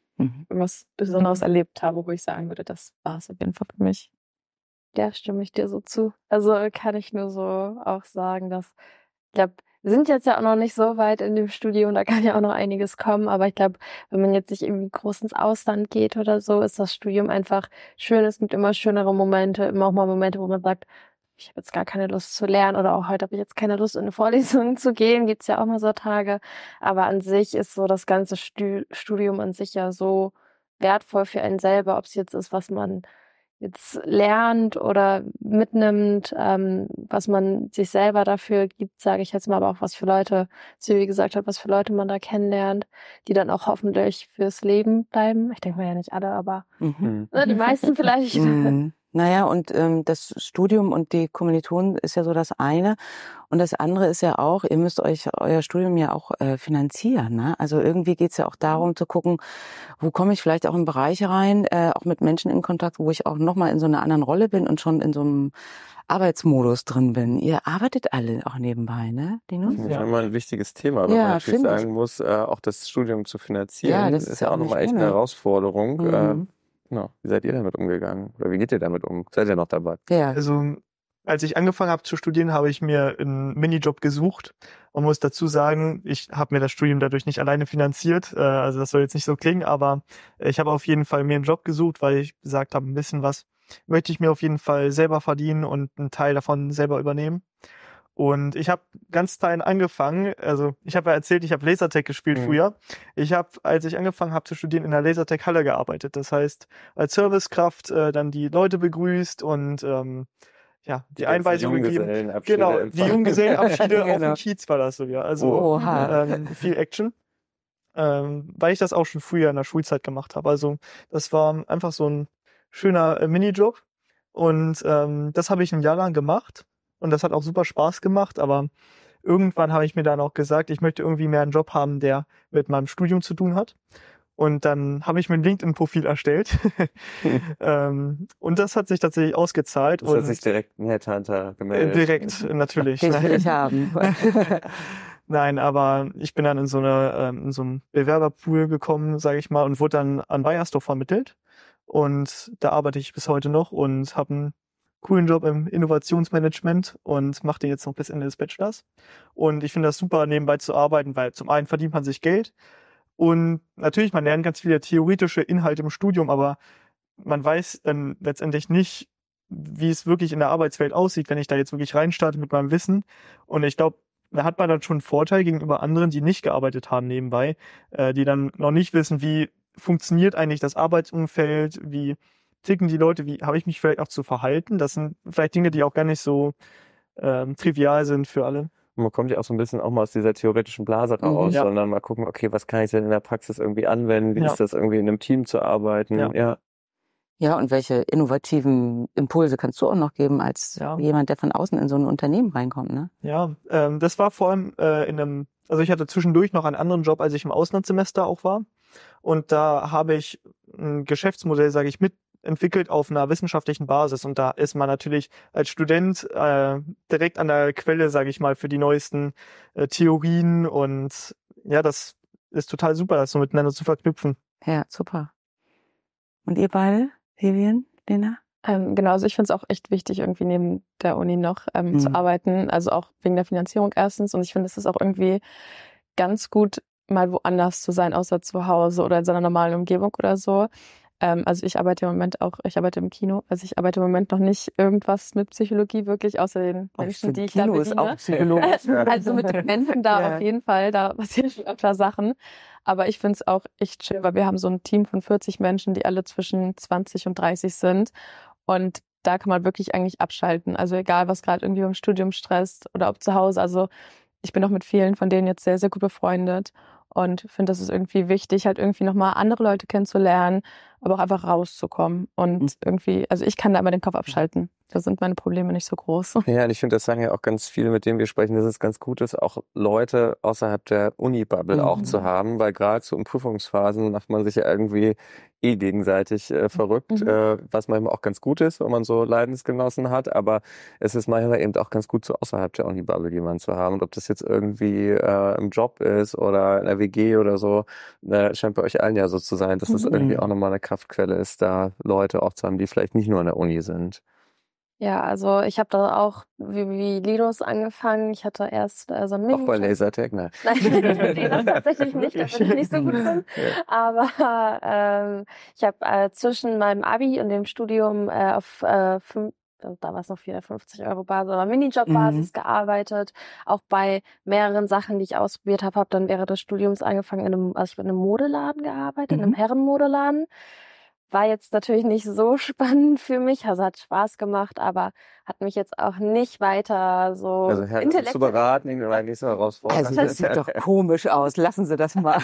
was Besonderes erlebt habe, wo ich sagen würde, das war es auf jeden Fall für mich. Ja, stimme ich dir so zu. Also kann ich nur so auch sagen, dass ich glaube, wir sind jetzt ja auch noch nicht so weit in dem Studium, da kann ja auch noch einiges kommen, aber ich glaube, wenn man jetzt nicht irgendwie groß ins Ausland geht oder so, ist das Studium einfach schön. Es gibt immer schönere Momente, immer auch mal Momente, wo man sagt, ich habe jetzt gar keine Lust zu lernen oder auch heute habe ich jetzt keine Lust, in eine Vorlesung zu gehen, gibt's ja auch mal so Tage. Aber an sich ist so das ganze Studium an sich ja so wertvoll für einen selber, ob es jetzt ist, was man jetzt lernt oder mitnimmt, was man sich selber dafür gibt, sage ich jetzt mal, aber auch was für Leute, wie gesagt hat, was für Leute man da kennenlernt, die dann auch hoffentlich fürs Leben bleiben. Ich denke mal ja nicht alle, aber die meisten vielleicht. Naja, und das Studium und die Kommilitonen ist ja so das eine. Und das andere ist ja auch, ihr müsst euch euer Studium ja auch finanzieren. Ne? Also irgendwie geht's ja auch darum zu gucken, wo komme ich vielleicht auch in Bereiche rein, auch mit Menschen in Kontakt, wo ich auch nochmal in so einer anderen Rolle bin und schon in so einem Arbeitsmodus drin bin. Ihr arbeitet alle auch nebenbei, ne, Linus? Das ist immer ein wichtiges Thema, weil man natürlich sagen muss, auch das Studium zu finanzieren, ja, das ist ja auch nochmal echt eine Herausforderung. Genau. Wie seid ihr damit umgegangen? Oder wie geht ihr damit um? Seid ihr noch dabei? Ja. Also, als ich angefangen habe zu studieren, habe ich mir einen Minijob gesucht. Man muss dazu sagen, ich habe mir das Studium dadurch nicht alleine finanziert. Also das soll jetzt nicht so klingen, aber ich habe auf jeden Fall mir einen Job gesucht, weil ich gesagt habe, ein bisschen was möchte ich mir auf jeden Fall selber verdienen und einen Teil davon selber übernehmen. Und ich habe ganz klein angefangen, also ich habe ja erzählt, ich habe Lasertag gespielt früher. Ich habe, als ich angefangen habe zu studieren, in der Lasertag-Halle gearbeitet. Das heißt, als Servicekraft dann die Leute begrüßt und die Einweisung gegeben. Genau, die Junggesellenabschiede auf dem Kiez war das so, ja. Also viel Action. Weil ich das auch schon früher in der Schulzeit gemacht habe. Also das war einfach so ein schöner Minijob. Und das habe ich ein Jahr lang gemacht. Und das hat auch super Spaß gemacht, aber irgendwann habe ich mir dann auch gesagt, ich möchte irgendwie mehr einen Job haben, der mit meinem Studium zu tun hat. Und dann habe ich mir ein LinkedIn-Profil erstellt. Und das hat sich tatsächlich ausgezahlt. Das hat sich direkt ein Headhunter gemeldet. Direkt, natürlich. Das will ich haben. Nein, aber ich bin dann in so einem Bewerberpool gekommen, sage ich mal, und wurde dann an Bayersdorf vermittelt. Und da arbeite ich bis heute noch und habe einen coolen Job im Innovationsmanagement und mache den jetzt noch bis Ende des Bachelors. Und ich finde das super, nebenbei zu arbeiten, weil zum einen verdient man sich Geld und natürlich, man lernt ganz viele theoretische Inhalte im Studium, aber man weiß dann letztendlich nicht, wie es wirklich in der Arbeitswelt aussieht, wenn ich da jetzt wirklich reinstarte mit meinem Wissen. Und ich glaube, da hat man dann schon einen Vorteil gegenüber anderen, die nicht gearbeitet haben nebenbei, die dann noch nicht wissen, wie funktioniert eigentlich das Arbeitsumfeld, wie ticken die Leute, wie habe ich mich vielleicht auch zu verhalten. Das sind vielleicht Dinge, die auch gar nicht so trivial sind für alle. Man kommt ja auch so ein bisschen auch mal aus dieser theoretischen Blase raus, sondern mal gucken, okay, was kann ich denn in der Praxis irgendwie anwenden? Wie ist das irgendwie in einem Team zu arbeiten? Ja, und welche innovativen Impulse kannst du auch noch geben als jemand, der von außen in so ein Unternehmen reinkommt, ne? Ja, das war vor allem also ich hatte zwischendurch noch einen anderen Job, als ich im Auslandssemester auch war. Und da habe ich ein Geschäftsmodell, sage ich, mitentwickelt auf einer wissenschaftlichen Basis. Und da ist man natürlich als Student direkt an der Quelle, sage ich mal, für die neuesten Theorien. Und ja, das ist total super, das so miteinander zu verknüpfen. Ja, super. Und ihr beide, Vivian, Lena? Genau, also ich finde es auch echt wichtig, irgendwie neben der Uni noch zu arbeiten, also auch wegen der Finanzierung erstens. Und ich finde, es ist auch irgendwie ganz gut, mal woanders zu sein, außer zu Hause oder in seiner normalen Umgebung oder so. Also ich arbeite im Kino. Also ich arbeite im Moment noch nicht irgendwas mit Psychologie wirklich, außer den Menschen, die ich da Kino bediene. ist auch psychologisch. Also mit den Menschen da auf jeden Fall, da passieren schon öfter Sachen. Aber ich finde es auch echt schön, weil wir haben so ein Team von 40 Menschen, die alle zwischen 20 und 30 sind. Und da kann man wirklich eigentlich abschalten. Also egal, was gerade irgendwie im Studium stresst oder ob zu Hause. Also ich bin auch mit vielen von denen jetzt sehr, sehr gut befreundet und finde, das ist irgendwie wichtig, halt irgendwie nochmal andere Leute kennenzulernen, aber auch einfach rauszukommen. Und irgendwie, also ich kann da immer den Kopf abschalten. Da sind meine Probleme nicht so groß. Ja, und ich finde, das sagen ja auch ganz viele, mit denen wir sprechen, dass es ganz gut ist, auch Leute außerhalb der Uni-Bubble auch zu haben, weil gerade so in Prüfungsphasen macht man sich ja irgendwie gegenseitig verrückt, was manchmal auch ganz gut ist, wenn man so Leidensgenossen hat, aber es ist manchmal eben auch ganz gut, so außerhalb der Uni-Bubble jemanden zu haben. Und ob das jetzt irgendwie im Job ist oder in der WG oder so, scheint bei euch allen ja so zu sein, dass das irgendwie auch nochmal eine Kraftquelle ist, da Leute auch zu haben, die vielleicht nicht nur an der Uni sind. Ja, also ich habe da auch wie Linus angefangen. Ich hatte erst so einen Auch bei Lasertag, nein. Nee, das tatsächlich nicht, da bin ich nicht so gut drin. Ja. Aber ich habe zwischen meinem Abi und dem Studium auf da war es noch 450 € Basis, aber Minijob-Basis gearbeitet. Auch bei mehreren Sachen, die ich ausprobiert habe, habe dann während des Studiums angefangen, also ich habe in einem Modeladen gearbeitet, in einem Herrenmodeladen. War jetzt natürlich nicht so spannend für mich, also hat Spaß gemacht, aber hat mich jetzt auch nicht weiter so Also Herr, das zu beraten oder nicht so herausfordernd. Also das sieht doch komisch aus. Lassen Sie das mal.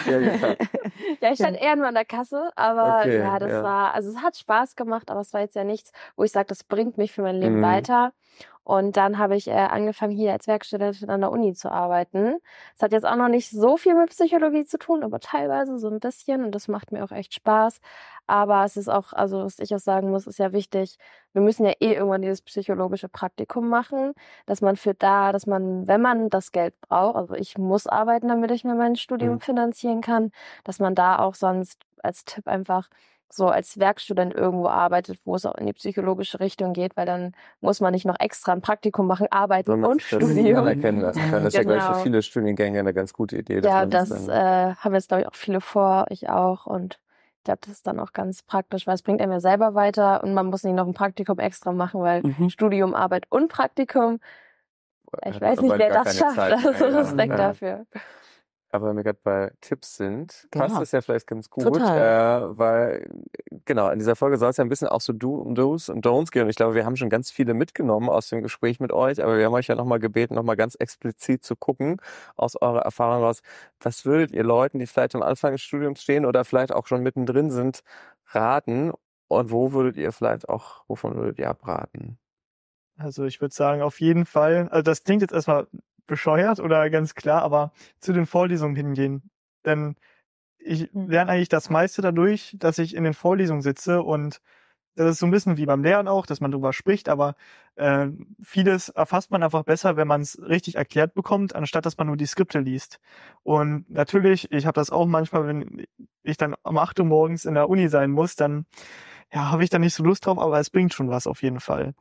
Ja, ich stand eher nur an der Kasse, aber Okay, ja, das ja. war, also es hat Spaß gemacht, aber es war jetzt ja nichts, wo ich sage, das bringt mich für mein Leben weiter. Und dann habe ich angefangen, hier als Werkstudentin an der Uni zu arbeiten. Es hat jetzt auch noch nicht so viel mit Psychologie zu tun, aber teilweise so ein bisschen und das macht mir auch echt Spaß. Aber es ist auch, also was ich auch sagen muss, ist ja wichtig, wir müssen ja irgendwann dieses psychologische Praktikum machen, dass man, wenn man das Geld braucht, also ich muss arbeiten, damit ich mir mein Studium finanzieren kann, dass man da auch sonst als Tipp einfach so als Werkstudent irgendwo arbeitet, wo es auch in die psychologische Richtung geht, weil dann muss man nicht noch extra ein Praktikum machen, arbeiten und Studium. Anerkennen lassen können. Das ist ja gleich für Genau. viele Studiengänge eine ganz gute Idee. Ja, man das dann, haben jetzt, glaube ich, auch viele vor, ich auch. Und ich glaube, das ist dann auch ganz praktisch, weil es bringt einem ja selber weiter und man muss nicht noch ein Praktikum extra machen, weil Studium, Arbeit und Praktikum, ich weiß nicht, wer das schafft. Also Respekt dafür. Aber wenn wir gerade bei Tipps sind, Genau. passt das ja vielleicht ganz gut, Total. weil genau, in dieser Folge soll es ja ein bisschen auch so Do's und Don'ts gehen. Und ich glaube, wir haben schon ganz viele mitgenommen aus dem Gespräch mit euch, aber wir haben euch ja nochmal gebeten, nochmal ganz explizit zu gucken, aus eurer Erfahrung raus, was würdet ihr Leuten, die vielleicht am Anfang des Studiums stehen oder vielleicht auch schon mittendrin sind, raten? Und wovon würdet ihr abraten? Also ich würde sagen, auf jeden Fall, also das klingt jetzt erstmal bescheuert oder ganz klar, aber zu den Vorlesungen hingehen. Denn ich lerne eigentlich das meiste dadurch, dass ich in den Vorlesungen sitze und das ist so ein bisschen wie beim Lernen auch, dass man drüber spricht, aber vieles erfasst man einfach besser, wenn man es richtig erklärt bekommt, anstatt dass man nur die Skripte liest. Und natürlich, ich habe das auch manchmal, wenn ich dann um 8 Uhr morgens in der Uni sein muss, dann habe ich da nicht so Lust drauf, aber es bringt schon was auf jeden Fall.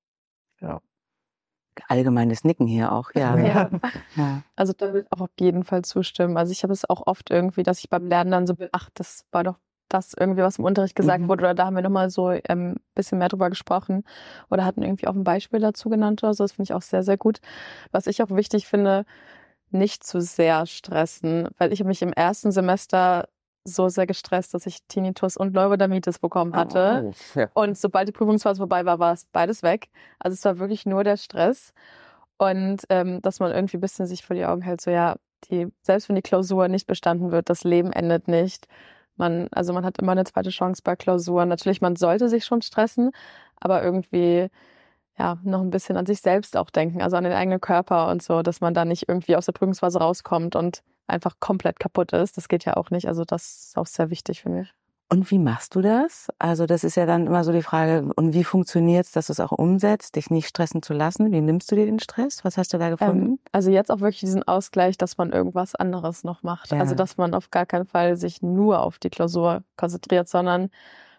Ja. Allgemeines Nicken hier auch, ja. Ja. Ja. Also da will ich auch auf jeden Fall zustimmen. Also ich habe es auch oft irgendwie, dass ich beim Lernen dann so bin, ach, das war doch das irgendwie, was im Unterricht gesagt wurde, oder da haben wir nochmal so bisschen mehr drüber gesprochen oder hatten irgendwie auch ein Beispiel dazu genannt oder so. Das finde ich auch sehr, sehr gut. Was ich auch wichtig finde, nicht zu sehr stressen, weil ich habe mich im ersten Semester so sehr gestresst, dass ich Tinnitus und Neurodermitis bekommen hatte. Ja. Und sobald die Prüfungsphase vorbei war, war es beides weg. Also es war wirklich nur der Stress. Und dass man irgendwie ein bisschen sich vor die Augen hält, so ja, selbst wenn die Klausur nicht bestanden wird, das Leben endet nicht. Man hat immer eine zweite Chance bei Klausuren. Natürlich, man sollte sich schon stressen, aber irgendwie noch ein bisschen an sich selbst auch denken, also an den eigenen Körper und so, dass man da nicht irgendwie aus der Prüfungsphase rauskommt und einfach komplett kaputt ist. Das geht ja auch nicht. Also das ist auch sehr wichtig für mich. Und wie machst du das? Also das ist ja dann immer so die Frage, und wie funktioniert's, dass du es auch umsetzt, dich nicht stressen zu lassen? Wie nimmst du dir den Stress? Was hast du da gefunden? Also jetzt auch wirklich diesen Ausgleich, dass man irgendwas anderes noch macht. Ja. Also dass man auf gar keinen Fall sich nur auf die Klausur konzentriert, sondern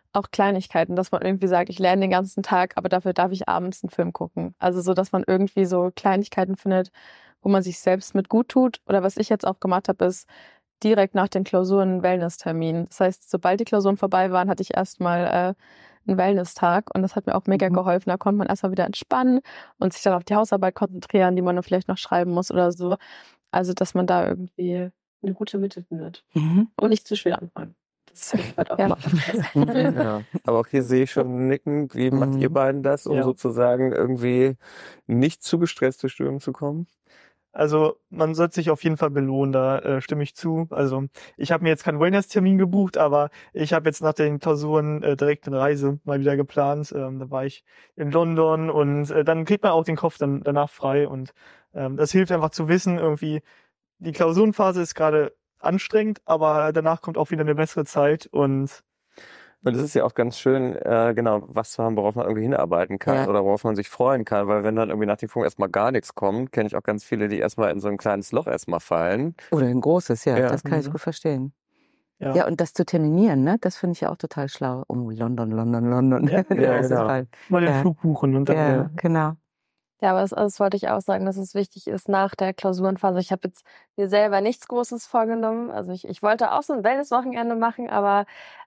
auch Kleinigkeiten, dass man irgendwie sagt, ich lerne den ganzen Tag, aber dafür darf ich abends einen Film gucken. Also so, dass man irgendwie so Kleinigkeiten findet, wo man sich selbst mit gut tut. Oder was ich jetzt auch gemacht habe, ist direkt nach den Klausuren einen Wellness-Termin. Das heißt, sobald die Klausuren vorbei waren, hatte ich erstmal einen Wellness-Tag und das hat mir auch mega geholfen. Da konnte man erstmal wieder entspannen und sich dann auf die Hausarbeit konzentrieren, die man dann vielleicht noch schreiben muss oder so. Also, dass man da irgendwie eine gute Mitte findet. Und nicht zu schwer anfangen. Das hilft halt auch mal. Ja. Aber auch hier sehe ich schon nicken. Wie macht ihr beiden das, um sozusagen irgendwie nicht zu gestresst durchs Studium zu kommen? Also man sollte sich auf jeden Fall belohnen, da stimme ich zu. Also ich habe mir jetzt keinen Wellness-Termin gebucht, aber ich habe jetzt nach den Klausuren direkt eine Reise mal wieder geplant. Da war ich in London und dann kriegt man auch den Kopf dann danach frei und das hilft einfach zu wissen, irgendwie die Klausurenphase ist gerade anstrengend, aber danach kommt auch wieder eine bessere Zeit und das ist ja auch ganz schön, genau, was zu haben, worauf man irgendwie hinarbeiten kann oder worauf man sich freuen kann, weil wenn dann irgendwie nach dem Prüfung erstmal gar nichts kommt, kenne ich auch ganz viele, die erstmal in so ein kleines Loch erstmal fallen. Oder ein großes, das kann ich gut verstehen. Ja, und das zu terminieren, ne, das finde ich ja auch total schlau. Oh, London. Ja, genau. Mal den Flug buchen und dann. Ja, genau. Ja, aber das wollte ich auch sagen, dass es wichtig ist nach der Klausurenphase. Ich habe jetzt mir selber nichts Großes vorgenommen. Also ich wollte auch so ein Wellness-Wochenende machen, aber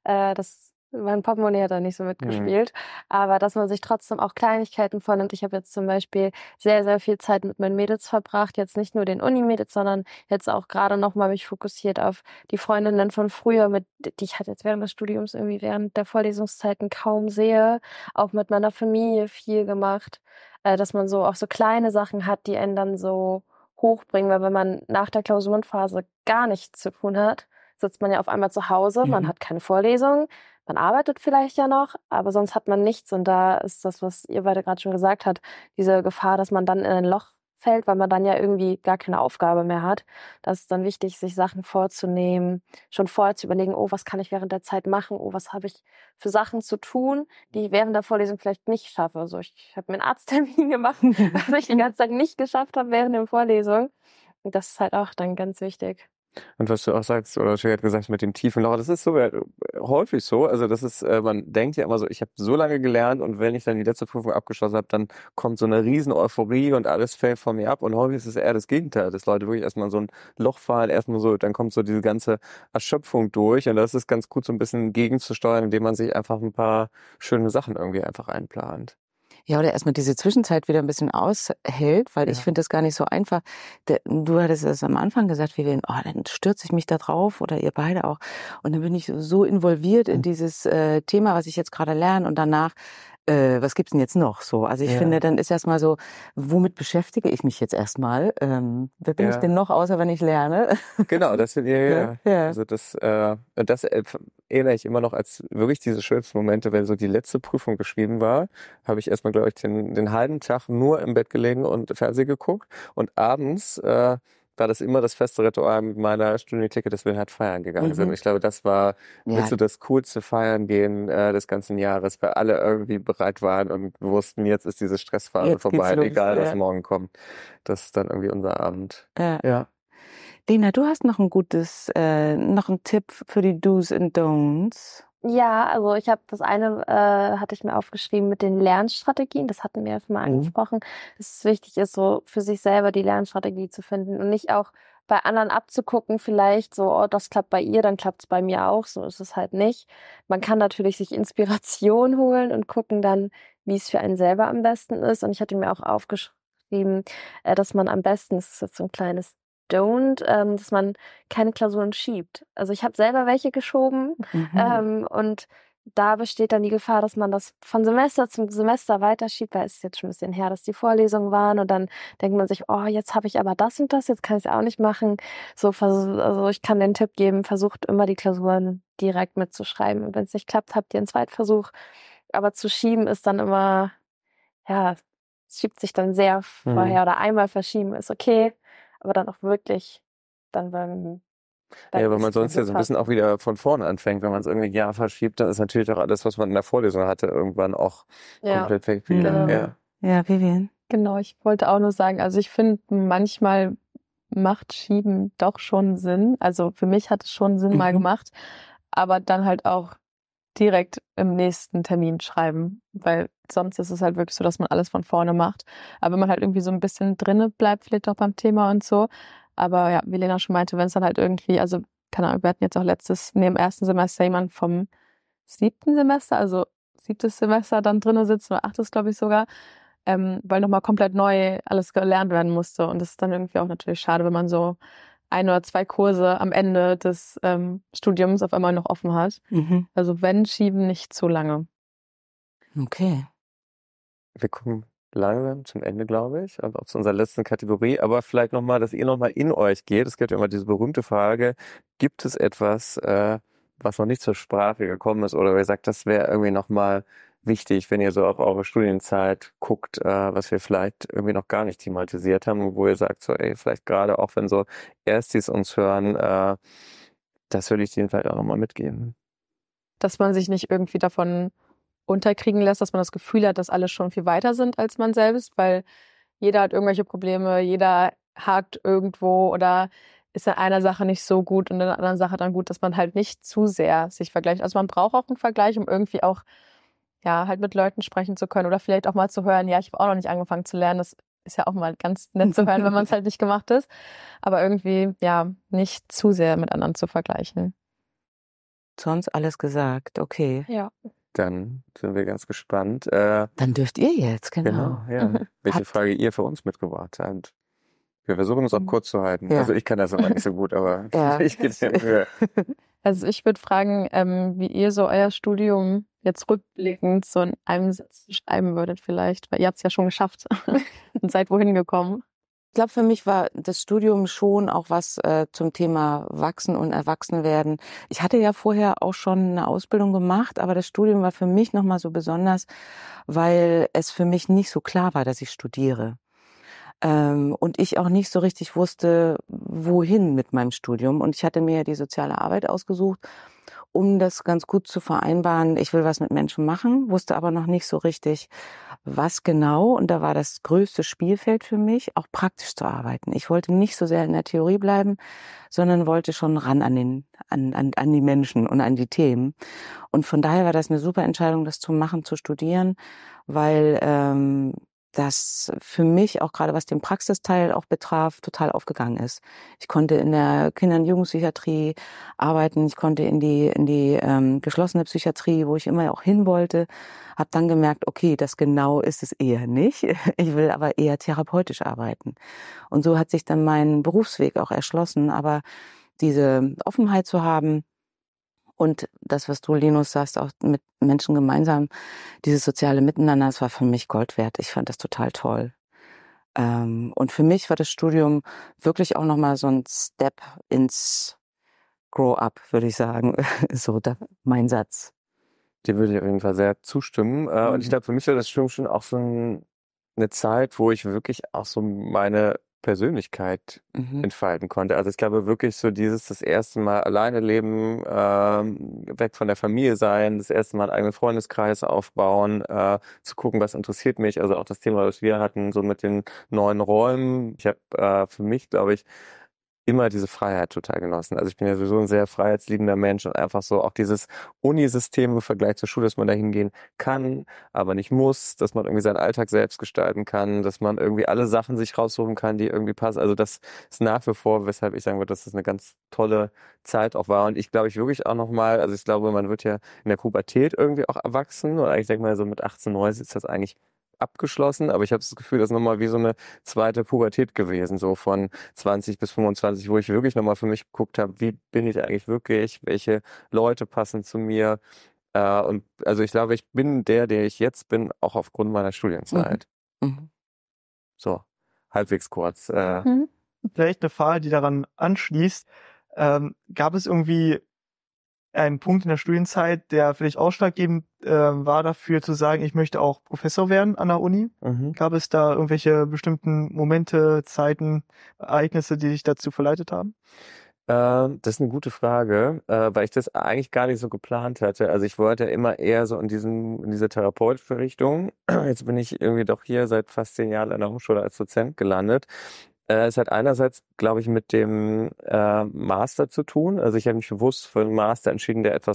mein Portemonnaie hat da nicht so mitgespielt. Aber dass man sich trotzdem auch Kleinigkeiten vornimmt. Ich habe jetzt zum Beispiel sehr, sehr viel Zeit mit meinen Mädels verbracht. Jetzt nicht nur den Uni-Mädels, sondern jetzt auch gerade nochmal mich fokussiert auf die Freundinnen von früher, die ich halt jetzt während des Studiums irgendwie während der Vorlesungszeiten kaum sehe. Auch mit meiner Familie viel gemacht. Dass man so auch so kleine Sachen hat, die einen dann so hochbringen. Weil wenn man nach der Klausurenphase gar nichts zu tun hat, sitzt man ja auf einmal zu Hause, man hat keine Vorlesung, man arbeitet vielleicht ja noch, aber sonst hat man nichts. Und da ist das, was ihr beide gerade schon gesagt habt, diese Gefahr, dass man dann in ein Loch fällt, weil man dann ja irgendwie gar keine Aufgabe mehr hat. Das ist dann wichtig, sich Sachen vorzunehmen, schon vorher zu überlegen, oh, was kann ich während der Zeit machen, oh, was habe ich für Sachen zu tun, die ich während der Vorlesung vielleicht nicht schaffe. Also ich habe mir einen Arzttermin gemacht, was ich den ganzen Tag nicht geschafft habe während der Vorlesung. Und das ist halt auch dann ganz wichtig. Und was du auch sagst, oder Sherry hat gesagt, mit dem tiefen Loch, das ist so häufig so. Also das ist, man denkt ja immer so, ich habe so lange gelernt und wenn ich dann die letzte Prüfung abgeschlossen habe, dann kommt so eine riesen Euphorie und alles fällt von mir ab. Und häufig ist es eher das Gegenteil, dass Leute wirklich erstmal in so ein Loch fallen, erstmal so, dann kommt so diese ganze Erschöpfung durch. Und das ist ganz gut, so ein bisschen gegenzusteuern, indem man sich einfach ein paar schöne Sachen irgendwie einfach einplant. Ja, oder erstmal diese Zwischenzeit wieder ein bisschen aushält, weil ich finde das gar nicht so einfach. Du hattest es am Anfang gesagt, dann stürze ich mich da drauf oder ihr beide auch. Und dann bin ich so involviert in dieses Thema, was ich jetzt gerade lerne und danach, was gibt's denn jetzt noch so? Also ich finde, dann ist erstmal so, womit beschäftige ich mich jetzt erstmal? Wer bin ich denn noch, außer wenn ich lerne? Genau, das finde ich, also das erinnere ich immer noch als wirklich diese schönsten Momente, wenn so die letzte Prüfung geschrieben war, habe ich erstmal, glaube ich, den halben Tag nur im Bett gelegen und Fernsehen geguckt und abends war das immer das feste Ritual mit meiner Studienclique, dass wir halt feiern gegangen sind. Und ich glaube, das war mit so das coolste Feiern gehen des ganzen Jahres, weil alle irgendwie bereit waren und wussten, jetzt ist diese Stressphase vorbei, egal was morgen kommt. Das ist dann irgendwie unser Abend. Ja. Lena, du hast noch noch einen Tipp für die Do's and Don'ts. Ja, also ich habe das eine, hatte ich mir aufgeschrieben mit den Lernstrategien. Das hatten wir ja schon mal angesprochen, dass es wichtig ist, so für sich selber die Lernstrategie zu finden und nicht auch bei anderen abzugucken, vielleicht so, oh, das klappt bei ihr, dann klappt es bei mir auch. So ist es halt nicht. Man kann natürlich sich Inspiration holen und gucken dann, wie es für einen selber am besten ist. Und ich hatte mir auch aufgeschrieben, dass man am besten, das ist jetzt so ein kleines Don't, dass man keine Klausuren schiebt. Also ich habe selber welche geschoben und da besteht dann die Gefahr, dass man das von Semester zum Semester weiterschiebt, weil es ist jetzt schon ein bisschen her, dass die Vorlesungen waren und dann denkt man sich, oh, jetzt habe ich aber das und das, jetzt kann ich es auch nicht machen. Also ich kann den Tipp geben, versucht immer die Klausuren direkt mitzuschreiben und wenn es nicht klappt, habt ihr einen Zweitversuch. Aber zu schieben ist dann immer, es schiebt sich dann sehr vorher oder einmal verschieben ist okay. Aber dann auch wirklich dann beim weil man sonst ja so ein bisschen auch wieder von vorne anfängt. Wenn man es irgendwie ein Jahr verschiebt, dann ist natürlich auch alles, was man in der Vorlesung hatte, irgendwann auch komplett weg wieder. Genau. Ja, Vivian. Genau, ich wollte auch nur sagen, also ich finde, manchmal macht Schieben doch schon Sinn. Also für mich hat es schon Sinn mal gemacht, aber dann halt auch direkt im nächsten Termin schreiben, weil sonst ist es halt wirklich so, dass man alles von vorne macht. Aber wenn man halt irgendwie so ein bisschen drinne bleibt, vielleicht auch beim Thema und so. Aber ja, wie Lena schon meinte, wenn es dann halt irgendwie, also keine Ahnung, wir hatten jetzt auch im ersten Semester jemand vom 7. Semester, also 7. Semester dann drinne sitzen, oder 8. glaube ich sogar, weil nochmal komplett neu alles gelernt werden musste. Und das ist dann irgendwie auch natürlich schade, wenn man so 1 oder 2 Kurse am Ende des Studiums auf einmal noch offen hat. Mhm. Also wenn, schieben nicht zu lange. Okay. Wir kommen langsam zum Ende, glaube ich, und auch zu unserer letzten Kategorie. Aber vielleicht nochmal, dass ihr nochmal in euch geht. Es gibt ja immer diese berühmte Frage, gibt es etwas, was noch nicht zur Sprache gekommen ist oder ihr sagt, das wäre irgendwie nochmal wichtig, wenn ihr so auf eure Studienzeit guckt, was wir vielleicht irgendwie noch gar nicht thematisiert haben, wo ihr sagt, so, ey, vielleicht gerade auch, wenn so Erstis uns hören, das würde ich denen vielleicht auch nochmal mitgeben. Dass man sich nicht irgendwie davon unterkriegen lässt, dass man das Gefühl hat, dass alle schon viel weiter sind als man selbst, weil jeder hat irgendwelche Probleme, jeder hakt irgendwo oder ist in einer Sache nicht so gut und in der anderen Sache dann gut, dass man halt nicht zu sehr sich vergleicht. Also man braucht auch einen Vergleich, um irgendwie auch ja halt mit Leuten sprechen zu können oder vielleicht auch mal zu hören, ja, ich habe auch noch nicht angefangen zu lernen. Das ist ja auch mal ganz nett zu hören, wenn man es halt nicht gemacht ist. Aber irgendwie, ja, nicht zu sehr mit anderen zu vergleichen. Sonst alles gesagt, okay. Ja. Dann sind wir ganz gespannt. Dann dürft ihr jetzt, genau. Ja. Welche Frage ihr für uns mitgebracht habt. Wir versuchen es auch kurz zu halten. Ja. Also ich kann das immer nicht so gut, aber Ja. ich gebe dir Mühe. Also ich würde fragen, wie ihr so euer Studium jetzt rückblickend so in einem Satz beschreiben würdet vielleicht, weil ihr habt es ja schon geschafft und seid wohin gekommen. Ich glaube, für mich war das Studium schon auch was zum Thema Wachsen und Erwachsenwerden. Ich hatte ja vorher auch schon eine Ausbildung gemacht, aber das Studium war für mich nochmal so besonders, weil es für mich nicht so klar war, dass ich studiere. Und ich auch nicht so richtig wusste, wohin mit meinem Studium. Und ich hatte mir ja die soziale Arbeit ausgesucht, um das ganz gut zu vereinbaren. Ich will was mit Menschen machen, wusste aber noch nicht so richtig, was genau. Und da war das größte Spielfeld für mich, auch praktisch zu arbeiten. Ich wollte nicht so sehr in der Theorie bleiben, sondern wollte schon ran an die Menschen und an die Themen. Und von daher war das eine super Entscheidung, das zu machen, zu studieren, weil das für mich auch gerade was den Praxisteil auch betraf, total aufgegangen ist. Ich konnte in der Kinder- und Jugendpsychiatrie arbeiten, ich konnte in die geschlossene Psychiatrie, wo ich immer auch hin wollte, habe dann gemerkt, okay, das genau ist es eher nicht. Ich will aber eher therapeutisch arbeiten. Und so hat sich dann mein Berufsweg auch erschlossen. Aber diese Offenheit zu haben, und das, was du, Linus, sagst, auch mit Menschen gemeinsam, dieses soziale Miteinander, das war für mich Gold wert. Ich fand das total toll. Und für mich war das Studium wirklich auch nochmal so ein Step ins Grow-up, würde ich sagen. So mein Satz. Dir würde ich auf jeden Fall sehr zustimmen. Und ich glaube, für mich war das Studium schon auch so eine Zeit, wo ich wirklich auch so meine Persönlichkeit entfalten konnte. Also ich glaube wirklich so das erste Mal alleine leben, weg von der Familie sein, das erste Mal einen eigenen Freundeskreis aufbauen, zu gucken, was interessiert mich. Also auch das Thema, was wir hatten, so mit den neuen Räumen. Ich habe für mich, glaube ich, immer diese Freiheit total genossen. Also ich bin ja sowieso ein sehr freiheitsliebender Mensch und einfach so auch dieses Unisystem im Vergleich zur Schule, dass man da hingehen kann, aber nicht muss, dass man irgendwie seinen Alltag selbst gestalten kann, dass man irgendwie alle Sachen sich raussuchen kann, die irgendwie passen. Also das ist nach wie vor, weshalb ich sagen würde, dass das eine ganz tolle Zeit auch war. Und ich glaube, ich wirklich auch nochmal, also ich glaube, man wird ja in der Pubertät irgendwie auch erwachsen oder ich denke mal so mit 18, 19 ist das eigentlich abgeschlossen, aber ich habe das Gefühl, das ist nochmal wie so eine zweite Pubertät gewesen, so von 20 bis 25, wo ich wirklich nochmal für mich geguckt habe, wie bin ich eigentlich wirklich, welche Leute passen zu mir. Und also ich glaube, ich bin der ich jetzt bin, auch aufgrund meiner Studienzeit. So, halbwegs kurz. Vielleicht eine Frage, die daran anschließt. Gab es irgendwie einen Punkt in der Studienzeit, der vielleicht ausschlaggebend war dafür zu sagen, ich möchte auch Professor werden an der Uni? Gab es da irgendwelche bestimmten Momente, Zeiten, Ereignisse, die dich dazu verleitet haben? Das ist eine gute Frage, weil ich das eigentlich gar nicht so geplant hatte. Also ich wollte immer eher so in diese therapeutische Richtung. Jetzt bin ich irgendwie doch hier seit fast 10 Jahren an der Hochschule als Dozent gelandet. Es hat einerseits, glaube ich, mit dem Master zu tun. Also ich habe mich bewusst für einen Master entschieden, der etwas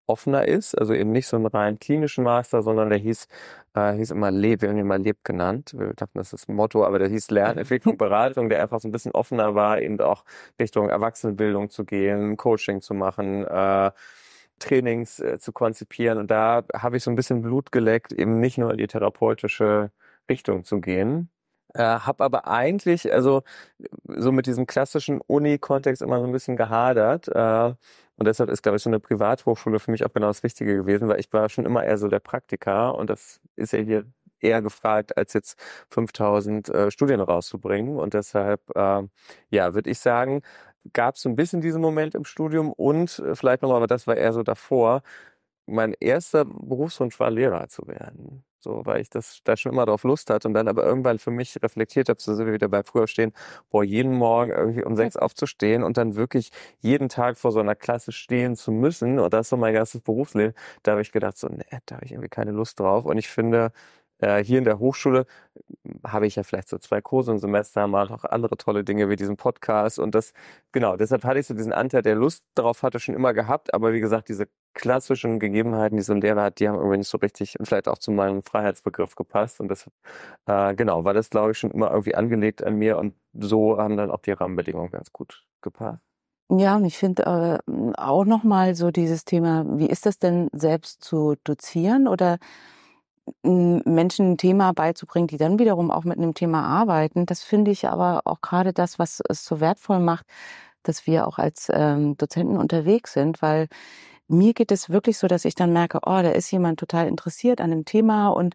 offener ist, also eben nicht so einen rein klinischen Master, sondern der hieß immer LEB, wir haben ihn mal LEB genannt. Wir dachten, das ist das Motto, aber der hieß Lernentwicklung, Beratung, der einfach so ein bisschen offener war, eben auch Richtung Erwachsenenbildung zu gehen, Coaching zu machen, Trainings zu konzipieren. Und da habe ich so ein bisschen Blut geleckt, eben nicht nur in die therapeutische Richtung zu gehen. Habe aber eigentlich, also so mit diesem klassischen Uni-Kontext immer so ein bisschen gehadert. Und deshalb ist, glaube ich, so eine Privathochschule für mich auch genau das Richtige gewesen, weil ich war schon immer eher so der Praktiker und das ist ja hier eher gefragt, als jetzt 5000 Studien rauszubringen. Und deshalb, würde ich sagen, gab es so ein bisschen diesen Moment im Studium und vielleicht nochmal, aber das war eher so davor, mein erster Berufswunsch war, Lehrer zu werden. So, weil ich da schon immer drauf Lust hatte und dann aber irgendwann für mich reflektiert habe, so sind wir wieder bei früher stehen, jeden Morgen irgendwie um 6 aufzustehen und dann wirklich jeden Tag vor so einer Klasse stehen zu müssen. Und das ist so mein erstes Berufsleben. Da habe ich gedacht, so, nee, da habe ich irgendwie keine Lust drauf. Und ich finde, hier in der Hochschule habe ich ja vielleicht so 2 Kurse im Semester, mal auch andere tolle Dinge wie diesen Podcast und das, genau, deshalb hatte ich so diesen Anteil, der Lust darauf hatte, schon immer gehabt, aber wie gesagt, diese klassischen Gegebenheiten, die so ein Lehrer hat, die haben irgendwie nicht so richtig und vielleicht auch zu meinem Freiheitsbegriff gepasst und das, genau, war das, glaube ich, schon immer irgendwie angelegt an mir und so haben dann auch die Rahmenbedingungen ganz gut gepasst. Ja, und ich finde auch nochmal so dieses Thema, wie ist das denn selbst zu dozieren oder Menschen ein Thema beizubringen, die dann wiederum auch mit einem Thema arbeiten. Das finde ich aber auch gerade das, was es so wertvoll macht, dass wir auch als Dozenten unterwegs sind, weil mir geht es wirklich so, dass ich dann merke, oh, da ist jemand total interessiert an dem Thema und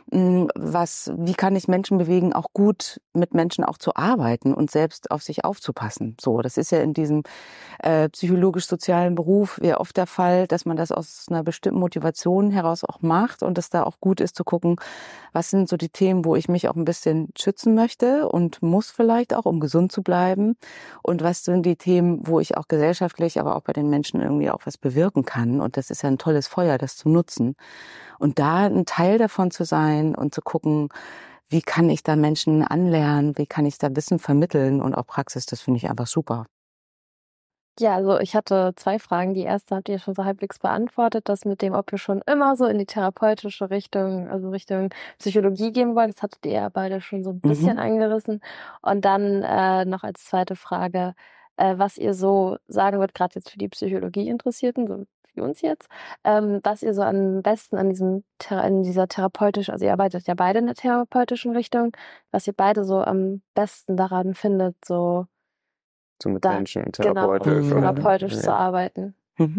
wie kann ich Menschen bewegen, auch gut mit Menschen auch zu arbeiten und selbst auf sich aufzupassen. So, das ist ja in diesem psychologisch-sozialen Beruf ja oft der Fall, dass man das aus einer bestimmten Motivation heraus auch macht und dass da auch gut ist zu gucken, was sind so die Themen, wo ich mich auch ein bisschen schützen möchte und muss vielleicht auch, um gesund zu bleiben und was sind die Themen, wo ich auch gesellschaftlich, aber auch bei den Menschen irgendwie auch was bewirken kann und das ist ja ein tolles Feuer, das zu nutzen. Und da ein Teil davon zu sein und zu gucken, wie kann ich da Menschen anlernen, wie kann ich da Wissen vermitteln und auch Praxis, das finde ich einfach super. Ja, also ich hatte 2 Fragen. Die erste habt ihr schon so halbwegs beantwortet, das mit dem, ob ihr schon immer so in die therapeutische Richtung, also Richtung Psychologie gehen wollt. Das hattet ihr ja beide schon so ein bisschen angerissen. Und dann noch als zweite Frage, was ihr so sagen würdet, gerade jetzt für die Psychologie-Interessierten, so wie uns jetzt, was ihr so am besten an in dieser therapeutischen, also ihr arbeitet ja beide in der therapeutischen Richtung, was ihr beide so am besten daran findet, so mit da, Menschen genau, therapeutisch. therapeutisch zu arbeiten.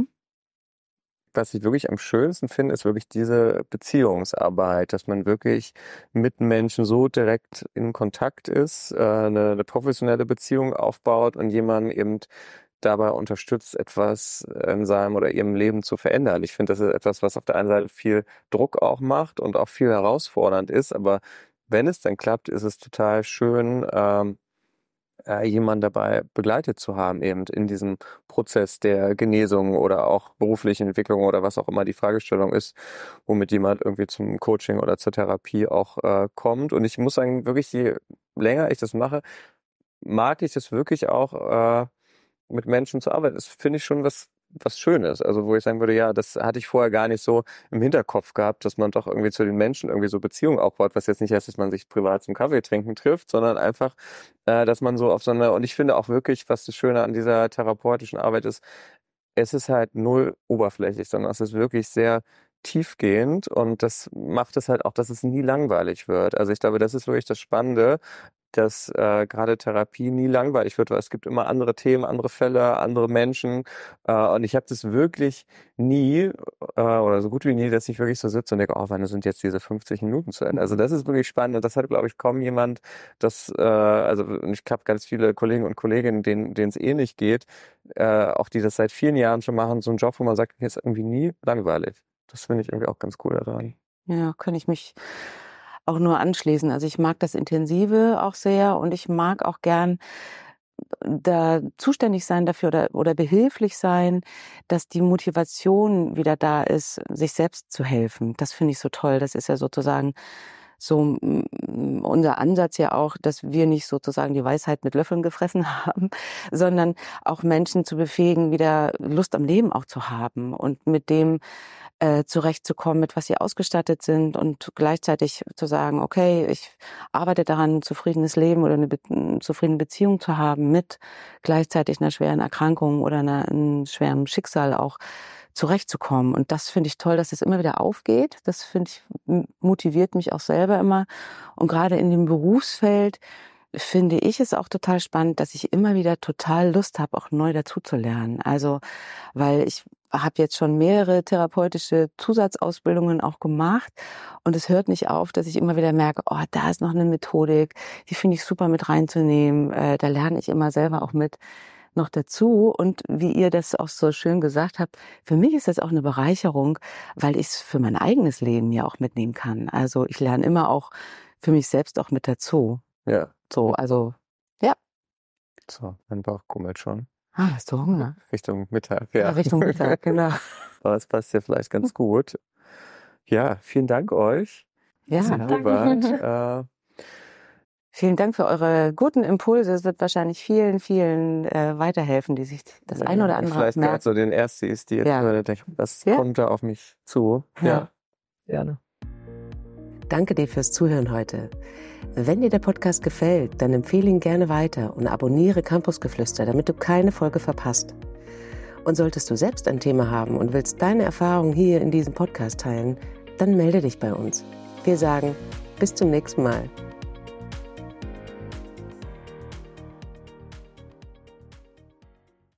Was ich wirklich am schönsten finde, ist wirklich diese Beziehungsarbeit, dass man wirklich mit Menschen so direkt in Kontakt ist, eine professionelle Beziehung aufbaut und jemanden eben dabei unterstützt, etwas in seinem oder ihrem Leben zu verändern. Ich finde, das ist etwas, was auf der einen Seite viel Druck auch macht und auch viel herausfordernd ist, aber wenn es dann klappt, ist es total schön, jemanden dabei begleitet zu haben, eben in diesem Prozess der Genesung oder auch beruflichen Entwicklung oder was auch immer die Fragestellung ist, womit jemand irgendwie zum Coaching oder zur Therapie auch kommt. Und ich muss sagen, wirklich, je länger ich das mache, mag ich das wirklich auch mit Menschen zu arbeiten. Das finde ich schon was Schönes. Also wo ich sagen würde, ja, das hatte ich vorher gar nicht so im Hinterkopf gehabt, dass man doch irgendwie zu den Menschen irgendwie so Beziehungen aufbaut, was jetzt nicht heißt, dass man sich privat zum Kaffee trinken trifft, sondern einfach, dass man so auf so eine, und ich finde auch wirklich, was das Schöne an dieser therapeutischen Arbeit ist, es ist halt null oberflächlich, sondern es ist wirklich sehr tiefgehend und das macht es halt auch, dass es nie langweilig wird. Also ich glaube, das ist wirklich das Spannende, dass gerade Therapie nie langweilig wird, weil es gibt immer andere Themen, andere Fälle, andere Menschen und ich habe das wirklich nie oder so gut wie nie, dass ich wirklich so sitze und denke, oh, wann sind jetzt diese 50 Minuten zu Ende? Also das ist wirklich spannend und das hat, glaube ich, kaum jemand, also ich habe ganz viele Kollegen und Kolleginnen, denen es ähnlich geht, auch die das seit vielen Jahren schon machen, so einen Job, wo man sagt, hier ist irgendwie nie langweilig. Das finde ich irgendwie auch ganz cool daran. Ja, kann ich mich auch nur anschließen. Also ich mag das Intensive auch sehr und ich mag auch gern da zuständig sein dafür oder behilflich sein, dass die Motivation wieder da ist, sich selbst zu helfen. Das finde ich so toll. Das ist ja sozusagen so unser Ansatz ja auch, dass wir nicht sozusagen die Weisheit mit Löffeln gefressen haben, sondern auch Menschen zu befähigen, wieder Lust am Leben auch zu haben und mit dem zurechtzukommen, mit was sie ausgestattet sind und gleichzeitig zu sagen, okay, ich arbeite daran, ein zufriedenes Leben oder eine zufriedene Beziehung zu haben mit gleichzeitig einer schweren Erkrankung oder einem schweren Schicksal auch zurechtzukommen. Und das finde ich toll, dass es immer wieder aufgeht. Das finde ich, motiviert mich auch selber immer. Und gerade in dem Berufsfeld finde ich es auch total spannend, dass ich immer wieder total Lust habe, auch neu dazuzulernen. Also, weil ich habe jetzt schon mehrere therapeutische Zusatzausbildungen auch gemacht und es hört nicht auf, dass ich immer wieder merke, oh, da ist noch eine Methodik, die finde ich super mit reinzunehmen. Da lerne ich immer selber auch mit noch dazu. Und wie ihr das auch so schön gesagt habt, für mich ist das auch eine Bereicherung, weil ich es für mein eigenes Leben ja auch mitnehmen kann. Also ich lerne immer auch für mich selbst auch mit dazu. Ja. So, also, ja. So, mein Bauch grummelt schon. Ah, hast du Hunger? Richtung Mittag, ja. Richtung Mittag, genau. Aber es passt ja vielleicht ganz gut. Ja, vielen Dank euch. Ja, dass ihr hier wart. Vielen Dank für eure guten Impulse. Es wird wahrscheinlich vielen, vielen weiterhelfen, die sich das ein oder andere vielleicht merken. gerade so den Erstis, die jetzt gerade denken, das kommt da auf mich zu. Ja. Gerne. Danke dir fürs Zuhören heute. Wenn dir der Podcast gefällt, dann empfehle ihn gerne weiter und abonniere Campusgeflüster, damit du keine Folge verpasst. Und solltest du selbst ein Thema haben und willst deine Erfahrungen hier in diesem Podcast teilen, dann melde dich bei uns. Wir sagen bis zum nächsten Mal.